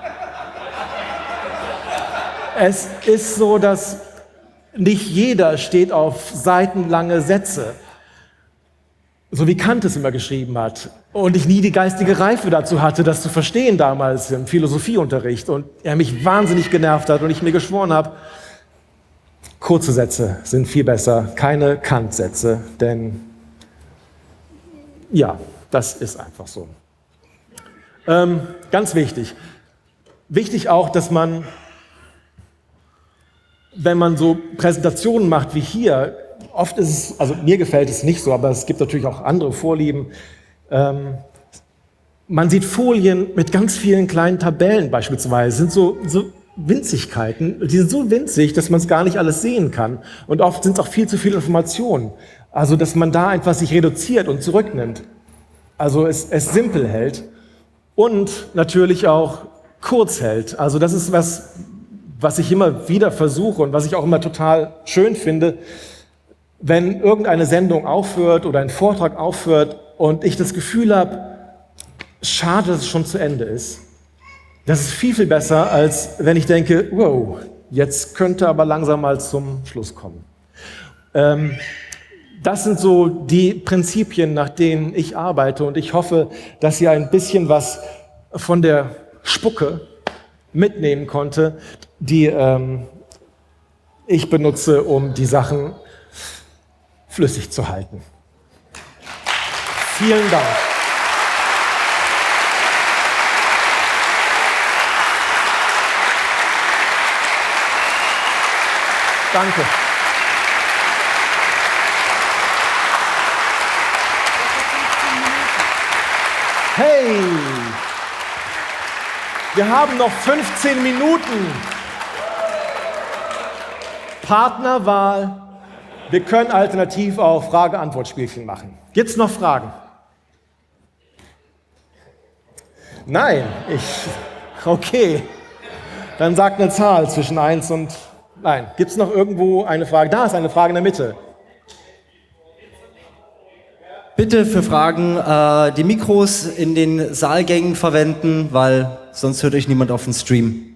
es ist so, dass nicht jeder steht auf seitenlange Sätze, so wie Kant es immer geschrieben hat. Und ich nie die geistige Reife dazu hatte, das zu verstehen damals im Philosophieunterricht. Und er mich wahnsinnig genervt hat und ich mir geschworen habe, kurze Sätze sind viel besser, keine Kant-Sätze, denn ja, das ist einfach so. Ganz wichtig. Wichtig auch, dass man, wenn man so Präsentationen macht wie hier, oft ist es, also mir gefällt es nicht so, aber es gibt natürlich auch andere Vorlieben. Man sieht Folien mit ganz vielen kleinen Tabellen beispielsweise, sind so Winzigkeiten, die sind so winzig, dass man es gar nicht alles sehen kann. Und oft sind es auch viel zu viele Informationen. Also, dass man da einfach sich reduziert und zurücknimmt. Also es simpel hält und natürlich auch kurz hält. Also das ist was ich immer wieder versuche und was ich auch immer total schön finde, wenn irgendeine Sendung aufhört oder ein Vortrag aufhört und ich das Gefühl habe, schade, dass es schon zu Ende ist. Das ist viel, viel besser, als wenn ich denke, wow, jetzt könnte aber langsam mal zum Schluss kommen. Das sind so die Prinzipien, nach denen ich arbeite und ich hoffe, dass ihr ein bisschen was von der Spucke mitnehmen konnte, die ich benutze, um die Sachen flüssig zu halten. Vielen Dank. Danke. Hey, wir haben noch 15 Minuten. Partnerwahl. Wir können alternativ auch Frage-Antwort-Spielchen machen. Gibt es noch Fragen? Nein, okay. Dann sagt eine Zahl zwischen 1 und... Nein, gibt es noch irgendwo eine Frage? Da ist eine Frage in der Mitte. Bitte für Fragen die Mikros in den Saalgängen verwenden, weil sonst hört euch niemand auf den Stream.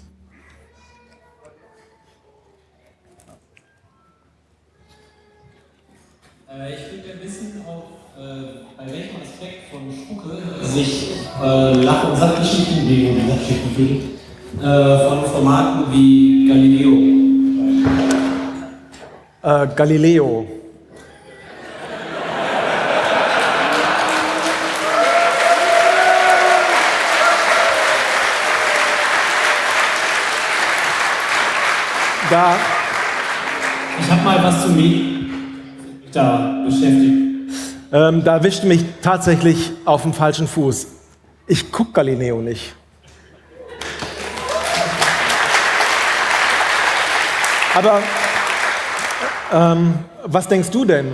Ich würde gerne wissen, bei welchem Aspekt von Spucke sich Lach- und Sachgeschichten, die Sachgeschichten fühlen, von Formaten wie Galileo. Galileo. Da Ich habe mal was zu mir da beschäftigt. Da erwischte mich tatsächlich auf dem falschen Fuß. Ich gucke Galileo nicht. Aber was denkst du denn?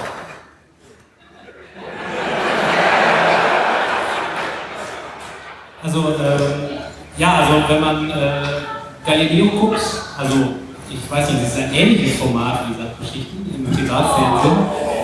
Also, also wenn man Galileo guckt, also ich weiß nicht, das ist ein ähnliches Format wie Sachgeschichten im Privatfernsehen.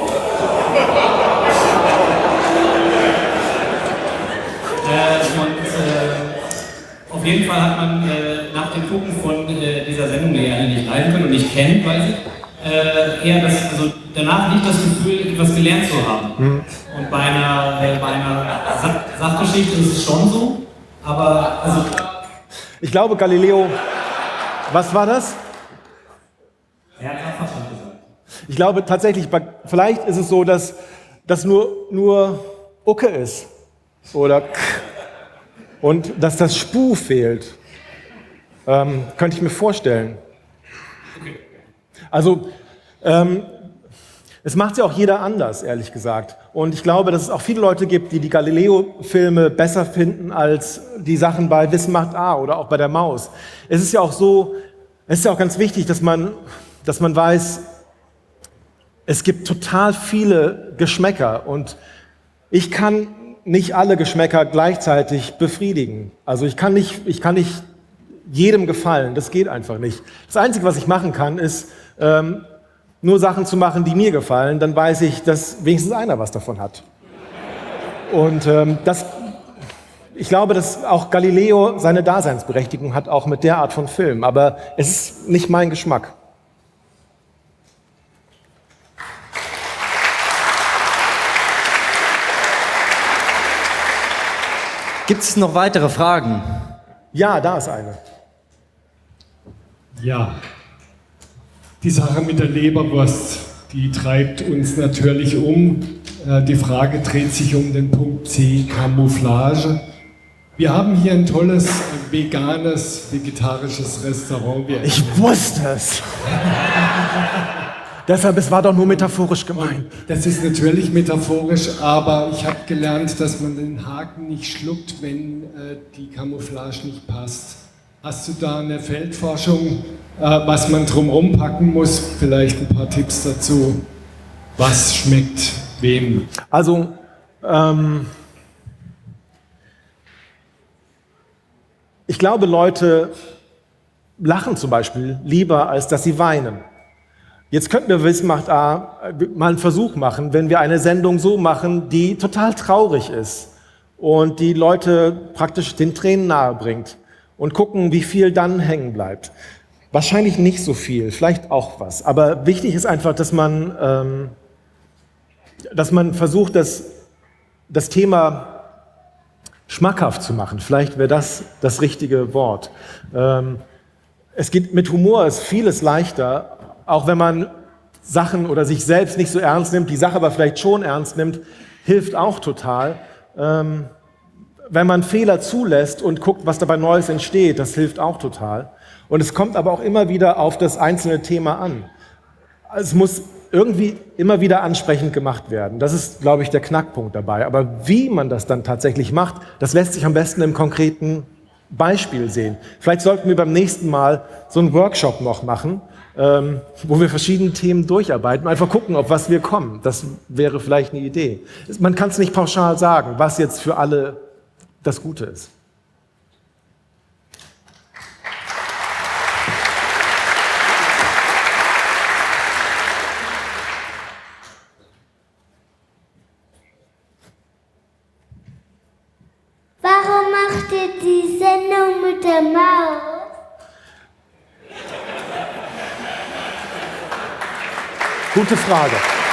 Auf jeden Fall hat man nach dem Gucken von dieser Sendung, die ihr alle nicht leiden könnt und nicht kennt, weiß ich, eher danach nicht das Gefühl, etwas gelernt zu haben. Und bei einer Sachgeschichte ist es schon so, aber also. Ich glaube, Galileo, was war das? Er hat Verstand gesagt. Ich glaube tatsächlich, vielleicht ist es so, dass das nur Ucke ist oder K und dass das Spu fehlt. Könnte ich mir vorstellen. Also, es macht ja auch jeder anders, ehrlich gesagt. Und ich glaube, dass es auch viele Leute gibt, die Galileo-Filme besser finden als die Sachen bei Wissen macht A oder auch bei der Maus. Es ist ja auch so, es ist ja auch ganz wichtig, dass man weiß, es gibt total viele Geschmäcker und ich kann nicht alle Geschmäcker gleichzeitig befriedigen. Also ich kann nicht jedem gefallen, das geht einfach nicht. Das Einzige, was ich machen kann, ist nur Sachen zu machen, die mir gefallen, dann weiß ich, dass wenigstens einer was davon hat. Und ich glaube, dass auch Galileo seine Daseinsberechtigung hat, auch mit der Art von Film, aber es ist nicht mein Geschmack. Gibt es noch weitere Fragen? Ja, da ist eine. Ja, die Sache mit der Leberwurst, die treibt uns natürlich um. Die Frage dreht sich um den Punkt C, Camouflage. Wir haben hier ein tolles, veganes, vegetarisches Restaurant. Ich wusste es! Deshalb, es war doch nur metaphorisch gemeint. Das ist natürlich metaphorisch, aber ich habe gelernt, dass man den Haken nicht schluckt, wenn die Camouflage nicht passt. Hast du da eine Feldforschung, was man drumherum packen muss? Vielleicht ein paar Tipps dazu. Was schmeckt wem? Also, ich glaube, Leute lachen zum Beispiel lieber, als dass sie weinen. Jetzt könnten wir Wissen macht A mal einen Versuch machen, wenn wir eine Sendung so machen, die total traurig ist und die Leute praktisch den Tränen nahe bringt und gucken, wie viel dann hängen bleibt. Wahrscheinlich nicht so viel, vielleicht auch was. Aber wichtig ist einfach, dass man versucht, das Thema schmackhaft zu machen. Vielleicht wäre das das richtige Wort. Mit Humor ist vieles leichter, auch wenn man Sachen oder sich selbst nicht so ernst nimmt, die Sache aber vielleicht schon ernst nimmt, hilft auch total. Wenn man Fehler zulässt und guckt, was dabei Neues entsteht, das hilft auch total. Und es kommt aber auch immer wieder auf das einzelne Thema an. Es muss irgendwie immer wieder ansprechend gemacht werden. Das ist, glaube ich, der Knackpunkt dabei. Aber wie man das dann tatsächlich macht, das lässt sich am besten im konkreten Beispiel sehen. Vielleicht sollten wir beim nächsten Mal so einen Workshop noch machen, wo wir verschiedene Themen durcharbeiten, einfach gucken, auf was wir kommen. Das wäre vielleicht eine Idee. Man kann es nicht pauschal sagen, was jetzt für alle das Gute ist. Warum macht ihr die Sendung mit der Maus? Gute Frage.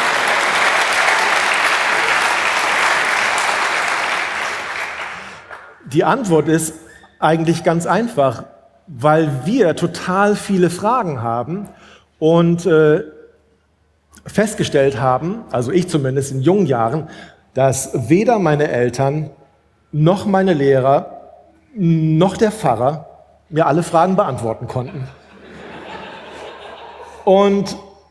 Die Antwort ist eigentlich ganz einfach, weil wir total viele Fragen haben und festgestellt haben, also ich zumindest in jungen Jahren, dass weder meine Eltern noch meine Lehrer noch der Pfarrer mir alle Fragen beantworten konnten. Und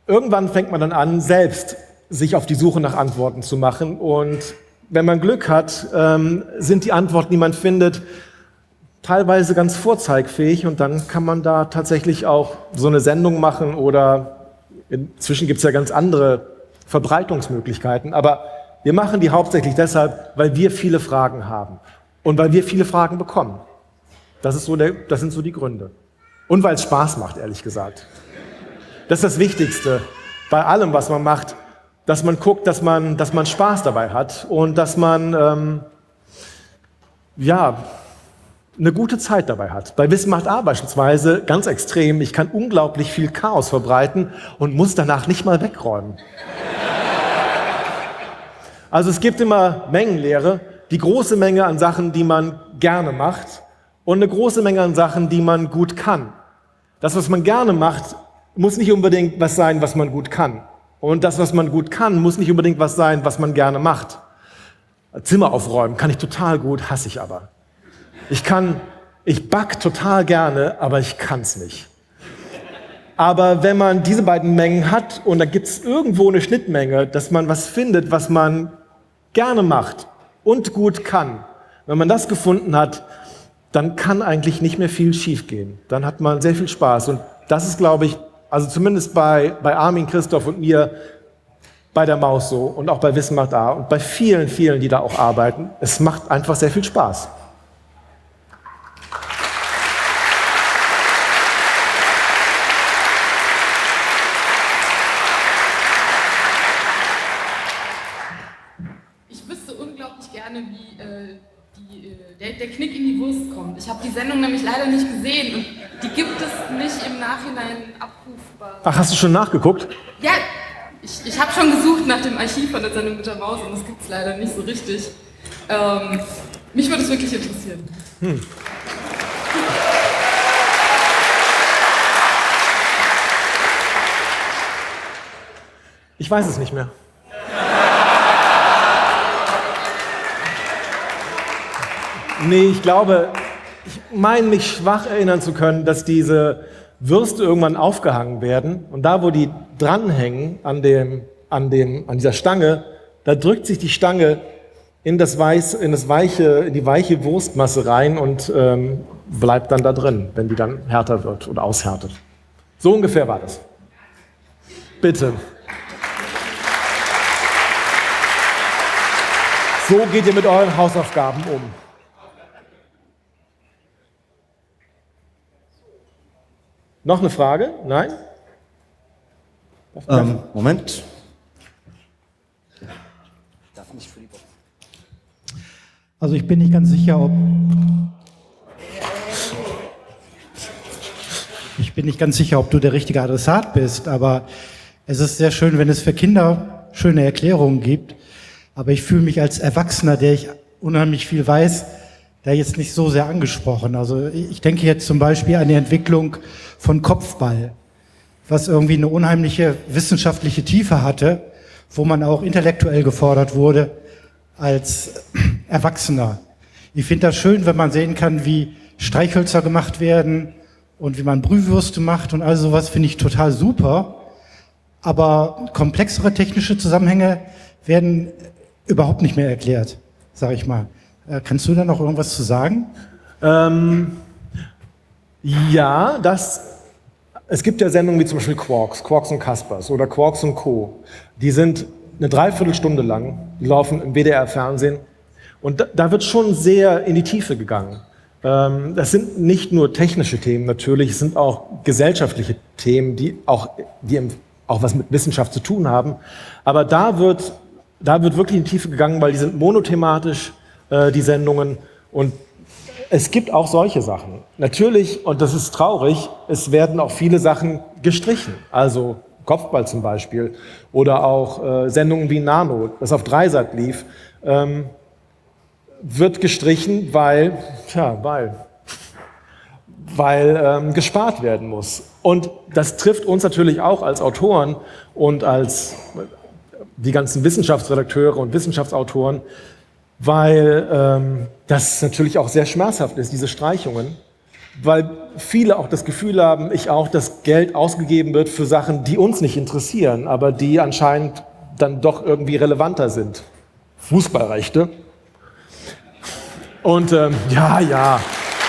irgendwann fängt man dann an, selbst sich auf die Suche nach Antworten zu machen. Und wenn man Glück hat, sind die Antworten, die man findet, teilweise ganz vorzeigfähig. Und dann kann man da tatsächlich auch so eine Sendung machen oder inzwischen gibt es ja ganz andere Verbreitungsmöglichkeiten. Aber wir machen die hauptsächlich deshalb, weil wir viele Fragen haben und weil wir viele Fragen bekommen. Das sind so die Gründe. Und weil es Spaß macht, ehrlich gesagt. Das ist das Wichtigste bei allem, was man macht, dass man guckt, dass man Spaß dabei hat und dass man eine gute Zeit dabei hat. Bei Wissen macht A beispielsweise ganz extrem. Ich kann unglaublich viel Chaos verbreiten und muss danach nicht mal wegräumen. Also es gibt immer Mengenlehre, die große Menge an Sachen, die man gerne macht und eine große Menge an Sachen, die man gut kann. Das, was man gerne macht, muss nicht unbedingt was sein, was man gut kann. Und das, was man gut kann, muss nicht unbedingt was sein, was man gerne macht. Zimmer aufräumen kann ich total gut, hasse ich aber. Ich back total gerne, aber ich kann's nicht. Aber wenn man diese beiden Mengen hat und da gibt's irgendwo eine Schnittmenge, dass man was findet, was man gerne macht und gut kann, wenn man das gefunden hat, dann kann eigentlich nicht mehr viel schiefgehen. Dann hat man sehr viel Spaß. Und das ist, glaube ich, also zumindest bei Armin, Christoph und mir, bei der Maus so und auch bei Wissen macht A und bei vielen, vielen, die da auch arbeiten, es macht einfach sehr viel Spaß. Ich wüsste unglaublich gerne, wie der Knick in die Wurst kommt. Ich habe die Sendung nämlich leider nicht gesehen und die gibt es nicht im Nachhinein abrufbar. Ach, hast du schon nachgeguckt? Ja, ich habe schon gesucht nach dem Archiv von der Sendung mit der Maus und das gibt es leider nicht so richtig. Mich würde es wirklich interessieren. Ich weiß es nicht mehr. Nee, ich glaube, ich meine mich schwach erinnern zu können, dass diese Würste irgendwann aufgehangen werden und da, wo die dranhängen an dieser Stange, da drückt sich die Stange in die weiche Wurstmasse rein und bleibt dann da drin, wenn die dann härter wird oder aushärtet. So ungefähr war das. Bitte. So geht ihr mit euren Hausaufgaben um. Noch eine Frage? Nein? Moment. Also ich bin nicht ganz sicher, ob du der richtige Adressat bist, aber es ist sehr schön, wenn es für Kinder schöne Erklärungen gibt. Aber ich fühle mich als Erwachsener, der ich unheimlich viel weiß, da jetzt nicht so sehr angesprochen. Also ich denke jetzt zum Beispiel an die Entwicklung von Kopfball, was irgendwie eine unheimliche wissenschaftliche Tiefe hatte, wo man auch intellektuell gefordert wurde als Erwachsener. Ich finde das schön, wenn man sehen kann, wie Streichhölzer gemacht werden und wie man Brühwürste macht und all sowas, finde ich total super. Aber komplexere technische Zusammenhänge werden überhaupt nicht mehr erklärt, sage ich mal. Kannst du da noch irgendwas zu sagen? Ja, es gibt ja Sendungen wie zum Beispiel Quarks und Caspers oder Quarks und Co. Die sind eine Dreiviertelstunde lang, die laufen im WDR-Fernsehen und da wird schon sehr in die Tiefe gegangen. Das sind nicht nur technische Themen natürlich, es sind auch gesellschaftliche Themen, die auch was mit Wissenschaft zu tun haben. Aber da wird wirklich in die Tiefe gegangen, weil die sind monothematisch, die Sendungen. Und es gibt auch solche Sachen. Natürlich, und das ist traurig, es werden auch viele Sachen gestrichen. Also Kopfball zum Beispiel oder auch Sendungen wie Nano, das auf Dreisat lief, wird gestrichen, weil gespart werden muss. Und das trifft uns natürlich auch als Autoren und als die ganzen Wissenschaftsredakteure und Wissenschaftsautoren, weil das natürlich auch sehr schmerzhaft ist, diese Streichungen. Weil viele auch das Gefühl haben, ich auch, dass Geld ausgegeben wird für Sachen, die uns nicht interessieren, aber die anscheinend dann doch irgendwie relevanter sind. Fußballrechte. Und ja.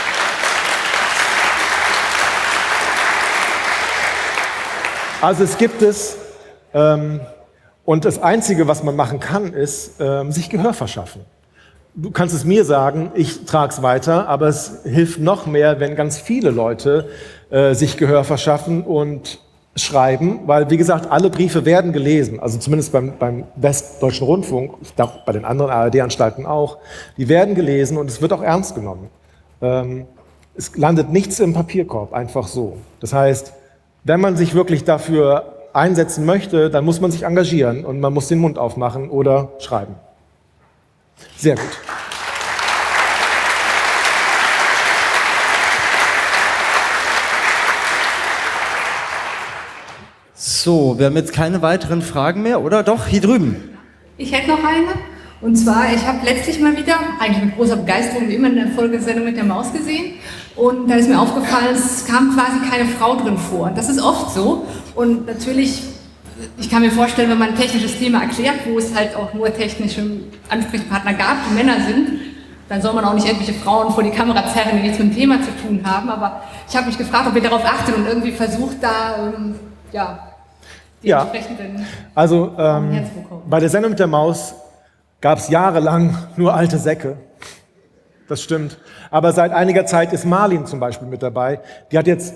Also es gibt es, und das Einzige, was man machen kann, ist sich Gehör verschaffen. Du kannst es mir sagen, ich trage es weiter, aber es hilft noch mehr, wenn ganz viele Leute sich Gehör verschaffen und schreiben, weil, wie gesagt, alle Briefe werden gelesen, also zumindest beim Westdeutschen Rundfunk, ich glaube bei den anderen ARD-Anstalten auch, die werden gelesen und es wird auch ernst genommen. Es landet nichts im Papierkorb, einfach so. Das heißt, wenn man sich wirklich dafür einsetzen möchte, dann muss man sich engagieren und man muss den Mund aufmachen oder schreiben. Sehr gut. So, wir haben jetzt keine weiteren Fragen mehr, oder? Doch, hier drüben. Ich hätte noch eine. Und zwar, ich habe letztlich mal wieder, eigentlich mit großer Begeisterung, wie immer in der Folgesendung mit der Maus gesehen. Und da ist mir aufgefallen, es kam quasi keine Frau drin vor. Das ist oft so. Und natürlich, ich kann mir vorstellen, wenn man ein technisches Thema erklärt, wo es halt auch nur technische Ansprechpartner gab, die Männer sind, dann soll man auch nicht irgendwelche Frauen vor die Kamera zerren, die nichts mit dem Thema zu tun haben. Aber ich habe mich gefragt, ob ihr darauf achtet und irgendwie versucht, da, die entsprechenden also bei der Sendung mit der Maus gab es jahrelang nur alte Säcke. Das stimmt. Aber seit einiger Zeit ist Marlin zum Beispiel mit dabei. Die hat jetzt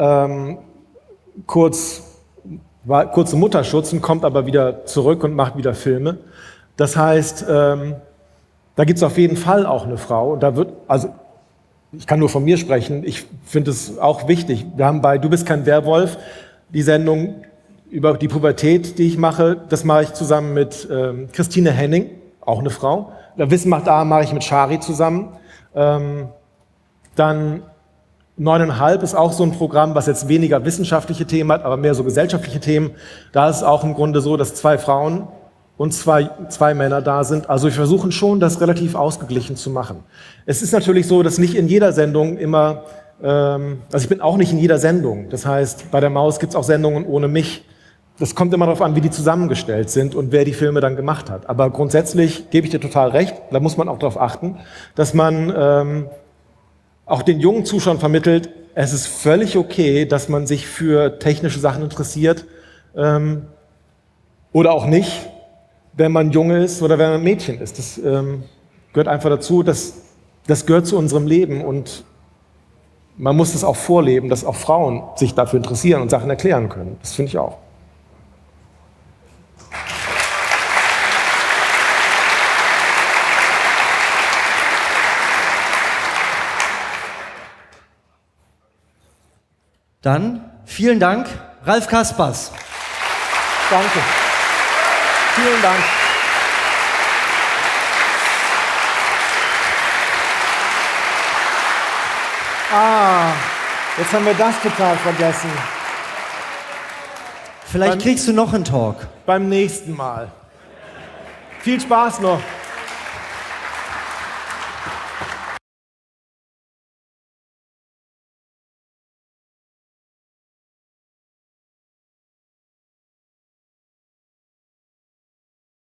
kurz im Mutterschutz und kommt aber wieder zurück und macht wieder Filme. Das heißt, da gibt es auf jeden Fall auch eine Frau. Und da wird, also ich kann nur von mir sprechen, ich finde es auch wichtig. Wir haben bei Du bist kein Werwolf die Sendung über die Pubertät, die ich mache. Das mache ich zusammen mit Christine Henning, auch eine Frau. Wissen macht A mache ich mit Shari zusammen. Dann 9,5 ist auch so ein Programm, was jetzt weniger wissenschaftliche Themen hat, aber mehr so gesellschaftliche Themen. Da ist es auch im Grunde so, dass 2 Frauen und zwei Männer da sind. Also wir versuchen schon, das relativ ausgeglichen zu machen. Es ist natürlich so, dass nicht in jeder Sendung immer, also ich bin auch nicht in jeder Sendung. Das heißt, bei der Maus gibt es auch Sendungen ohne mich. Das kommt immer darauf an, wie die zusammengestellt sind und wer die Filme dann gemacht hat. Aber grundsätzlich gebe ich dir total recht, da muss man auch darauf achten, dass man auch den jungen Zuschauern vermittelt, es ist völlig okay, dass man sich für technische Sachen interessiert oder auch nicht, wenn man jung ist oder wenn man ein Mädchen ist. Das gehört einfach dazu, das gehört zu unserem Leben und man muss es auch vorleben, dass auch Frauen sich dafür interessieren und Sachen erklären können. Das finde ich auch. Dann vielen Dank, Ralf Kaspers. Danke. Vielen Dank. Jetzt haben wir das total vergessen. Vielleicht kriegst du noch einen Talk. Beim nächsten Mal. Viel Spaß noch.